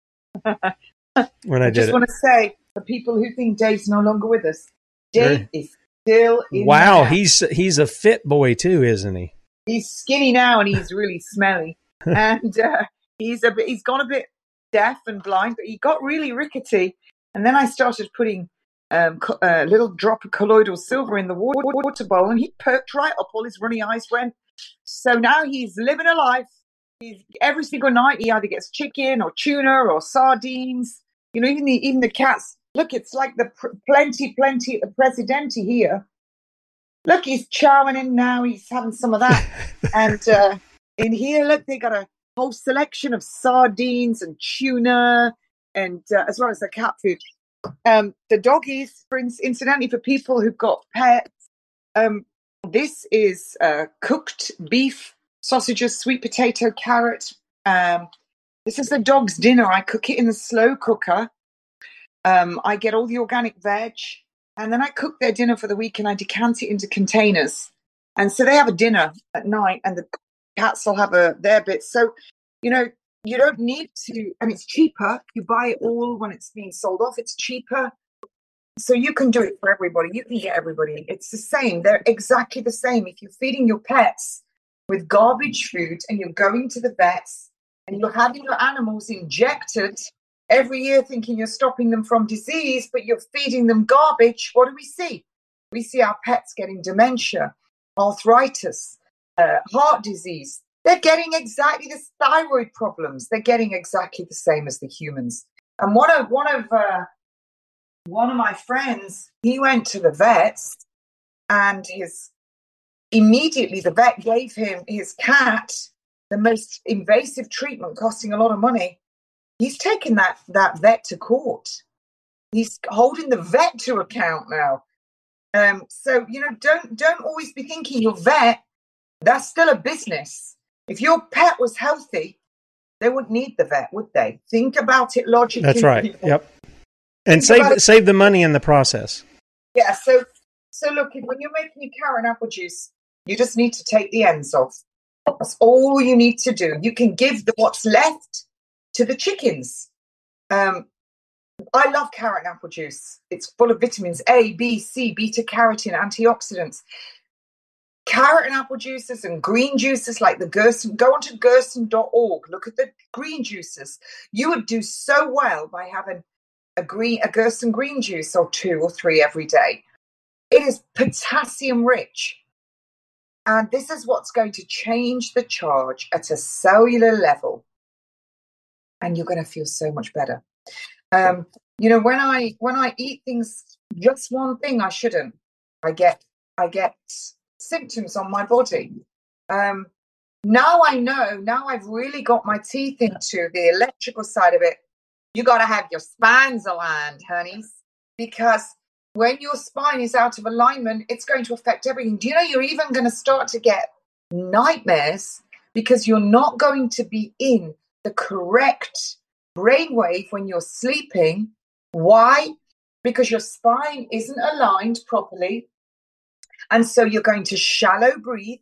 when I, I did just it. want to say, for people who think Dave's no longer with us, Dave sure. is still in Wow, he's he's a fit boy too, isn't he? He's skinny now and he's really smelly. And uh, he's a bit, he's gone a bit deaf and blind, but he got really rickety. And then I started putting um, co- a little drop of colloidal silver in the water, water bowl, and he perked right up. All his runny eyes went. So now he's living a life. He's, every single night he either gets chicken or tuna or sardines. You know, even the even the cats. Look, it's like the pr- plenty, plenty at the Presidente here. Look, he's chowing in now. He's having some of that. And uh, in here, look, they got a whole selection of sardines and tuna, and uh, as well as the cat food. Um, the doggies, for in- incidentally, for people who've got pets, um, this is uh, cooked beef, sausages, sweet potato, carrot. Um, this is the dog's dinner. I cook it in the slow cooker. Um, I get all the organic veg, and then I cook their dinner for the week, and I decant it into containers. And so they have a dinner at night, and the cats will have a their bit. So, you know, you don't need to, and it's cheaper. You buy it all when it's being sold off. It's cheaper. So you can do it for everybody. You can get everybody. It's the same. They're exactly the same. If you're feeding your pets with garbage food and you're going to the vets and you're having your animals injected every year thinking you're stopping them from disease, but you're feeding them garbage, what do we see? We see our pets getting dementia, arthritis, uh, heart disease. They're getting exactly the thyroid problems. They're getting exactly the same as the humans. And one of one of uh, one of my friends, he went to the vets, and his immediately the vet gave him his cat the most invasive treatment, costing a lot of money. He's taken that that vet to court. He's holding the vet to account now. Um, so you know, don't don't always be thinking your vet. That's still a business. If your pet was healthy, they wouldn't need the vet, would they? Think about it logically. That's right. People. Yep. And Think save save the money in the process. Yeah. So so look, when you're making your carrot and apple juice, you just need to take the ends off. That's all you need to do. You can give the what's left to the chickens. Um, I love carrot and apple juice. It's full of vitamins A, B, C, beta carotene, antioxidants. Carrot and apple juices and green juices like the Gerson. Go onto gerson dot org. Look at the green juices. You would do so well by having a green, a Gerson green juice or two or three every day. It is potassium rich. And this is what's going to change the charge at a cellular level. And you're going to feel so much better. Um, you know, when I when I eat things, just one thing I shouldn't, I get I get symptoms on my body. Um, now I know, now I've really got my teeth into the electrical side of it. You got to have your spines aligned, honeys, because when your spine is out of alignment, it's going to affect everything. Do you know you're even going to start to get nightmares because you're not going to be in the correct brainwave when you're sleeping. Why? Because your spine isn't aligned properly. And so you're going to shallow breathe,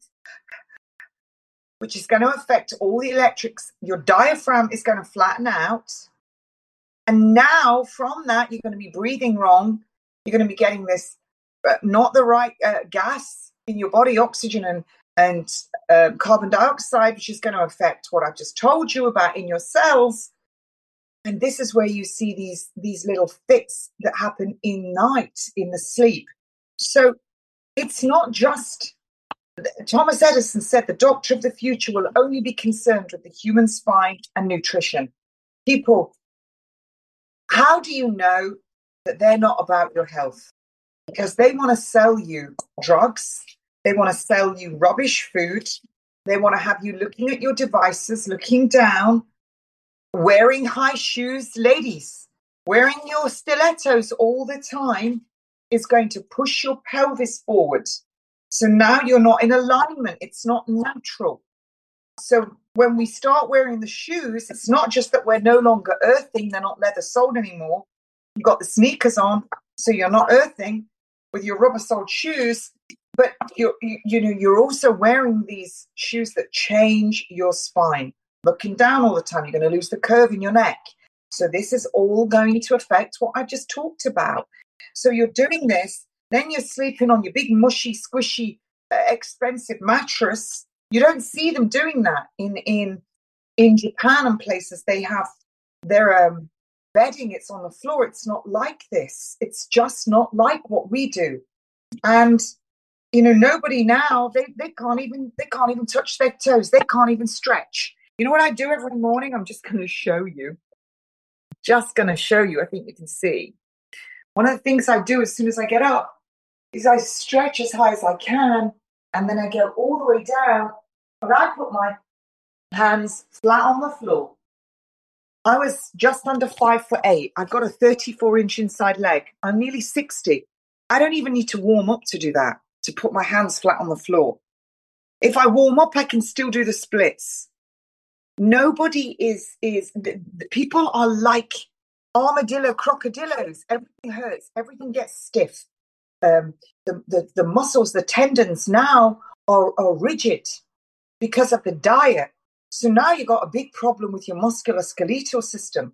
which is going to affect all the electrics. Your diaphragm is going to flatten out. And now from that, you're going to be breathing wrong. You're going to be getting this, uh, not the right uh, gas in your body, oxygen and, and uh, carbon dioxide, which is going to affect what I've just told you about in your cells. And this is where you see these, these little fits that happen in night, in the sleep. So it's not just, Thomas Edison said the doctor of the future will only be concerned with the human spine and nutrition. People, how do you know that they're not about your health? Because they want to sell you drugs. They want to sell you rubbish food. They want to have you looking at your devices, looking down, wearing high shoes. Ladies, wearing your stilettos all the time is going to push your pelvis forward. So now you're not in alignment. It's not natural. So when we start wearing the shoes, it's not just that we're no longer earthing. They're not leather soled anymore. You've got the sneakers on, so you're not earthing with your rubber soled shoes. But you're, you, you know, you're also wearing these shoes that change your spine. Looking down all the time, you're going to lose the curve in your neck. So this is all going to affect what I just talked about. So you're doing this, then you're sleeping on your big, mushy, squishy, uh, expensive mattress. You don't see them doing that in in in Japan and places. They have their um, bedding. It's on the floor. It's not like this. It's just not like what we do. And you know, nobody now, they, they can't even, they can't even touch their toes. They can't even stretch. You know what I do every morning? I'm just going to show you. Just going to show you. I think you can see. One of the things I do as soon as I get up is I stretch as high as I can, and then I go all the way down, and I put my hands flat on the floor. I was just under five foot eight. I've got a thirty-four inch inside leg. I'm nearly sixty. I don't even need to warm up to do that, to put my hands flat on the floor. If I warm up, I can still do the splits. Nobody is, is the, the people are like armadillo crocodillos. Everything hurts. Everything gets stiff. Um, the, the, the muscles, the tendons now are, are rigid because of the diet. So now you've got a big problem with your musculoskeletal system.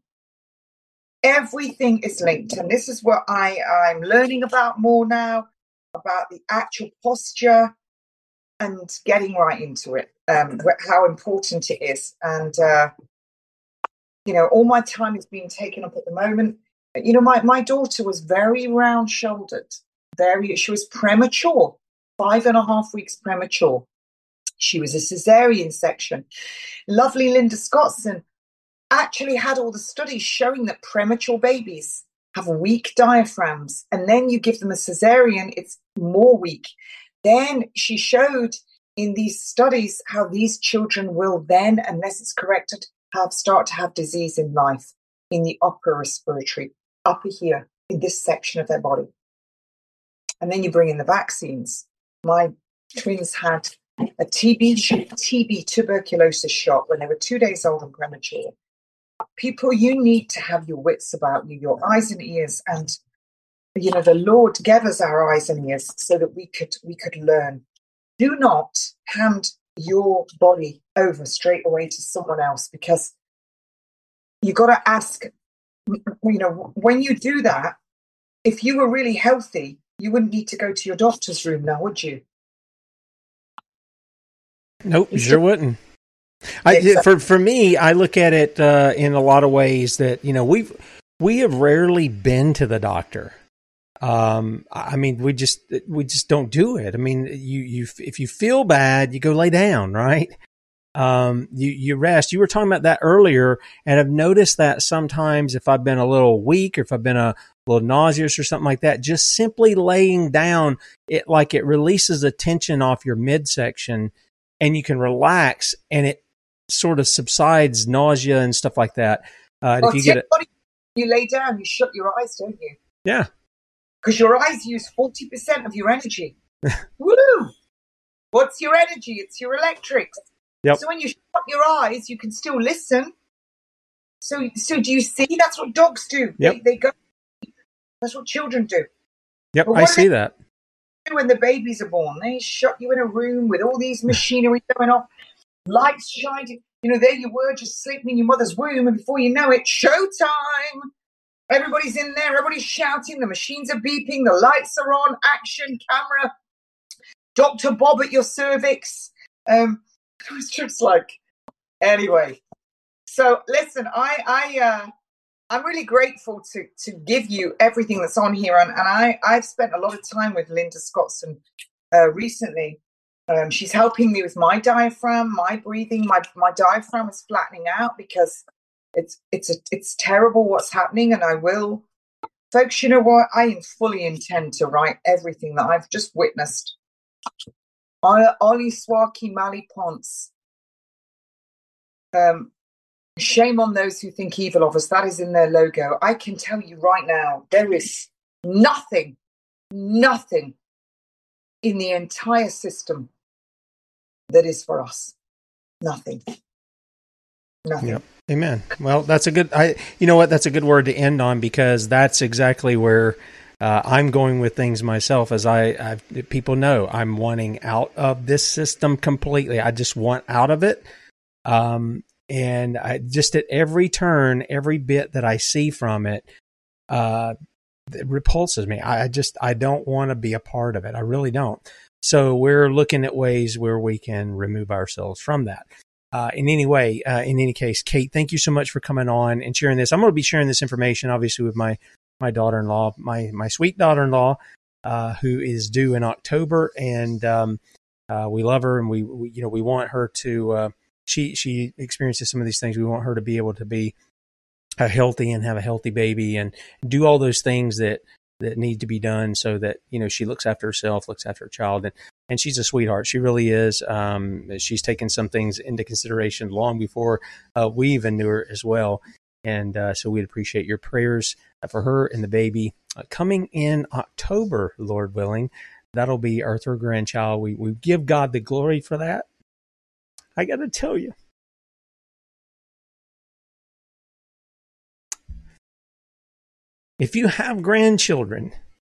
Everything is linked. And this is what I, I'm learning about more now, about the actual posture and getting right into it, um, how important it is. And, uh, you know, all my time is being taken up at the moment. You know, my, my daughter was very round-shouldered. Very, she was premature, five and a half weeks premature. She was a cesarean section. Lovely Linda Scottson actually had all the studies showing that premature babies have weak diaphragms, and then you give them a cesarean, it's more weak. Then she showed in these studies how these children will then, unless it's corrected, have start to have disease in life in the upper respiratory, upper here, in this section of their body. And then you bring in the vaccines. My twins had a T B, T B tuberculosis shot when they were two days old and premature. People, you need to have your wits about you, your eyes and ears. And, you know, the Lord gave us our eyes and ears so that we could we could learn. Do not hand your body over straight away to someone else, because you got to ask, you know, when you do that, if you were really healthy, you wouldn't need to go to your doctor's room now, would you? Nope, you sure wouldn't. I, Exactly. for for me, I look at it uh, in a lot of ways that, you know, we've we have rarely been to the doctor. Um, I mean, we just we just don't do it. I mean, you you if you feel bad, you go lay down, right? Um, you you rest. You were talking about that earlier, and I've noticed that sometimes if I've been a little weak or if I've been a little nauseous or something like that, just simply laying down, it like it releases the tension off your midsection, and you can relax, and it sort of subsides nausea and stuff like that. Uh, Well, if you get it, you lay down, you shut your eyes, don't you? yeah. Because your eyes use forty percent of your energy. Woo! What's your energy? It's your electrics. Yep. So when you shut your eyes, you can still listen. So, so do you see? That's what dogs do. Yep. They, they go. That's what children do. Yep, But I what do see they that. do when the babies are born? They shut you in a room with all these machinery going off, lights shining. You know, there you were just sleeping in your mother's womb, and before you know it, showtime. Everybody's in there, everybody's shouting, the machines are beeping, the lights are on, action, camera, Doctor Bob at your cervix. Um, it was just like, anyway. So listen, I, I, uh, I'm really grateful to to give you everything that's on here, and, and I, I've spent a lot of time with Linda Scottson uh, recently. Um, she's helping me with my diaphragm, my breathing. My my diaphragm is flattening out because it's it's a, it's terrible what's happening, and I will, folks. You know what? I fully intend to write everything that I've just witnessed. Ollie Swaki Mali Ponce. Um, shame on those who think evil of us. That is in their logo. I can tell you right now, there is nothing, nothing in the entire system that is for us. Nothing. Nothing. Yep. Amen. Well, that's a good, I, you know what, that's a good word to end on, because that's exactly where uh, I'm going with things myself. As I, I've, people know, I'm wanting out of this system completely. I just want out of it. Um, and I just at every turn, every bit that I see from it, uh, it repulses me. I, I just, I don't want to be a part of it. I really don't. So we're looking at ways where we can remove ourselves from that. Uh, in any way, uh, in any case, Kate, thank you so much for coming on and sharing this. I'm going to be sharing this information, obviously, with my, my daughter-in-law, my, my sweet daughter-in-law. uh, who is due in October, and um, uh, we love her, and we, we you know we want her to. Uh, she she experiences some of these things. We want her to be able to be uh, healthy and have a healthy baby, and do all those things that that need to be done, so that you know she looks after herself, looks after her child, and and she's a sweetheart. She really is. Um, she's taken some things into consideration long before uh, we even knew her as well. And uh, so we'd appreciate your prayers for her and the baby. Uh, coming in October, Lord willing, that'll be our third grandchild. We, we give God the glory for that. I got to tell you, if you have grandchildren,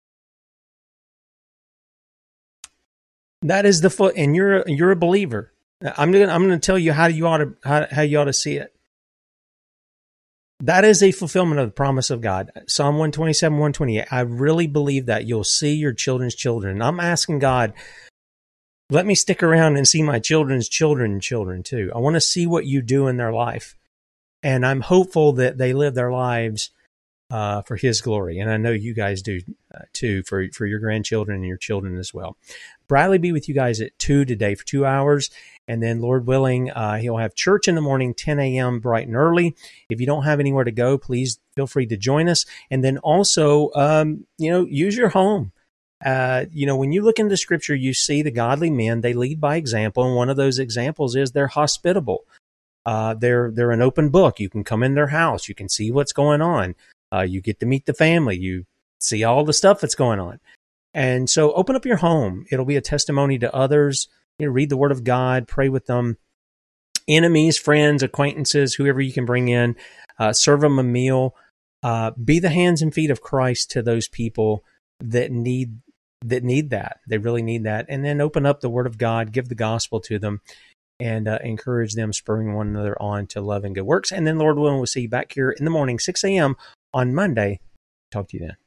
that is the foot, and you're you're a believer. I'm gonna I'm gonna tell you how you ought to how, how you ought to see it. That is a fulfillment of the promise of God. Psalm one twenty-seven, one twenty-eight. I really believe that you'll see your children's children. I'm asking God, let me stick around and see my children's children's children too. I want to see what you do in their life. And I'm hopeful that they live their lives uh, for His glory. And I know you guys do uh, too, for, for your grandchildren and your children as well. Bradley be with you guys at two today for two hours. And then, Lord willing, uh, he'll have church in the morning, ten a.m. bright and early. If you don't have anywhere to go, please feel free to join us. And then also, um, you know, use your home. Uh, you know, when you look into Scripture, you see the godly men, they lead by example. And one of those examples is they're hospitable. Uh, they're they're an open book. You can come in their house. You can see what's going on. Uh, you get to meet the family. You see all the stuff that's going on. And so open up your home. It'll be a testimony to others. You know, read the Word of God, pray with them, enemies, friends, acquaintances, whoever you can bring in, uh, serve them a meal, uh, be the hands and feet of Christ to those people that need that need that. They really need that. And then open up the Word of God, give the gospel to them, and uh, encourage them, spurring one another on to love and good works. And then, Lord willing, we'll see you back here in the morning, six a.m. on Monday. Talk to you then.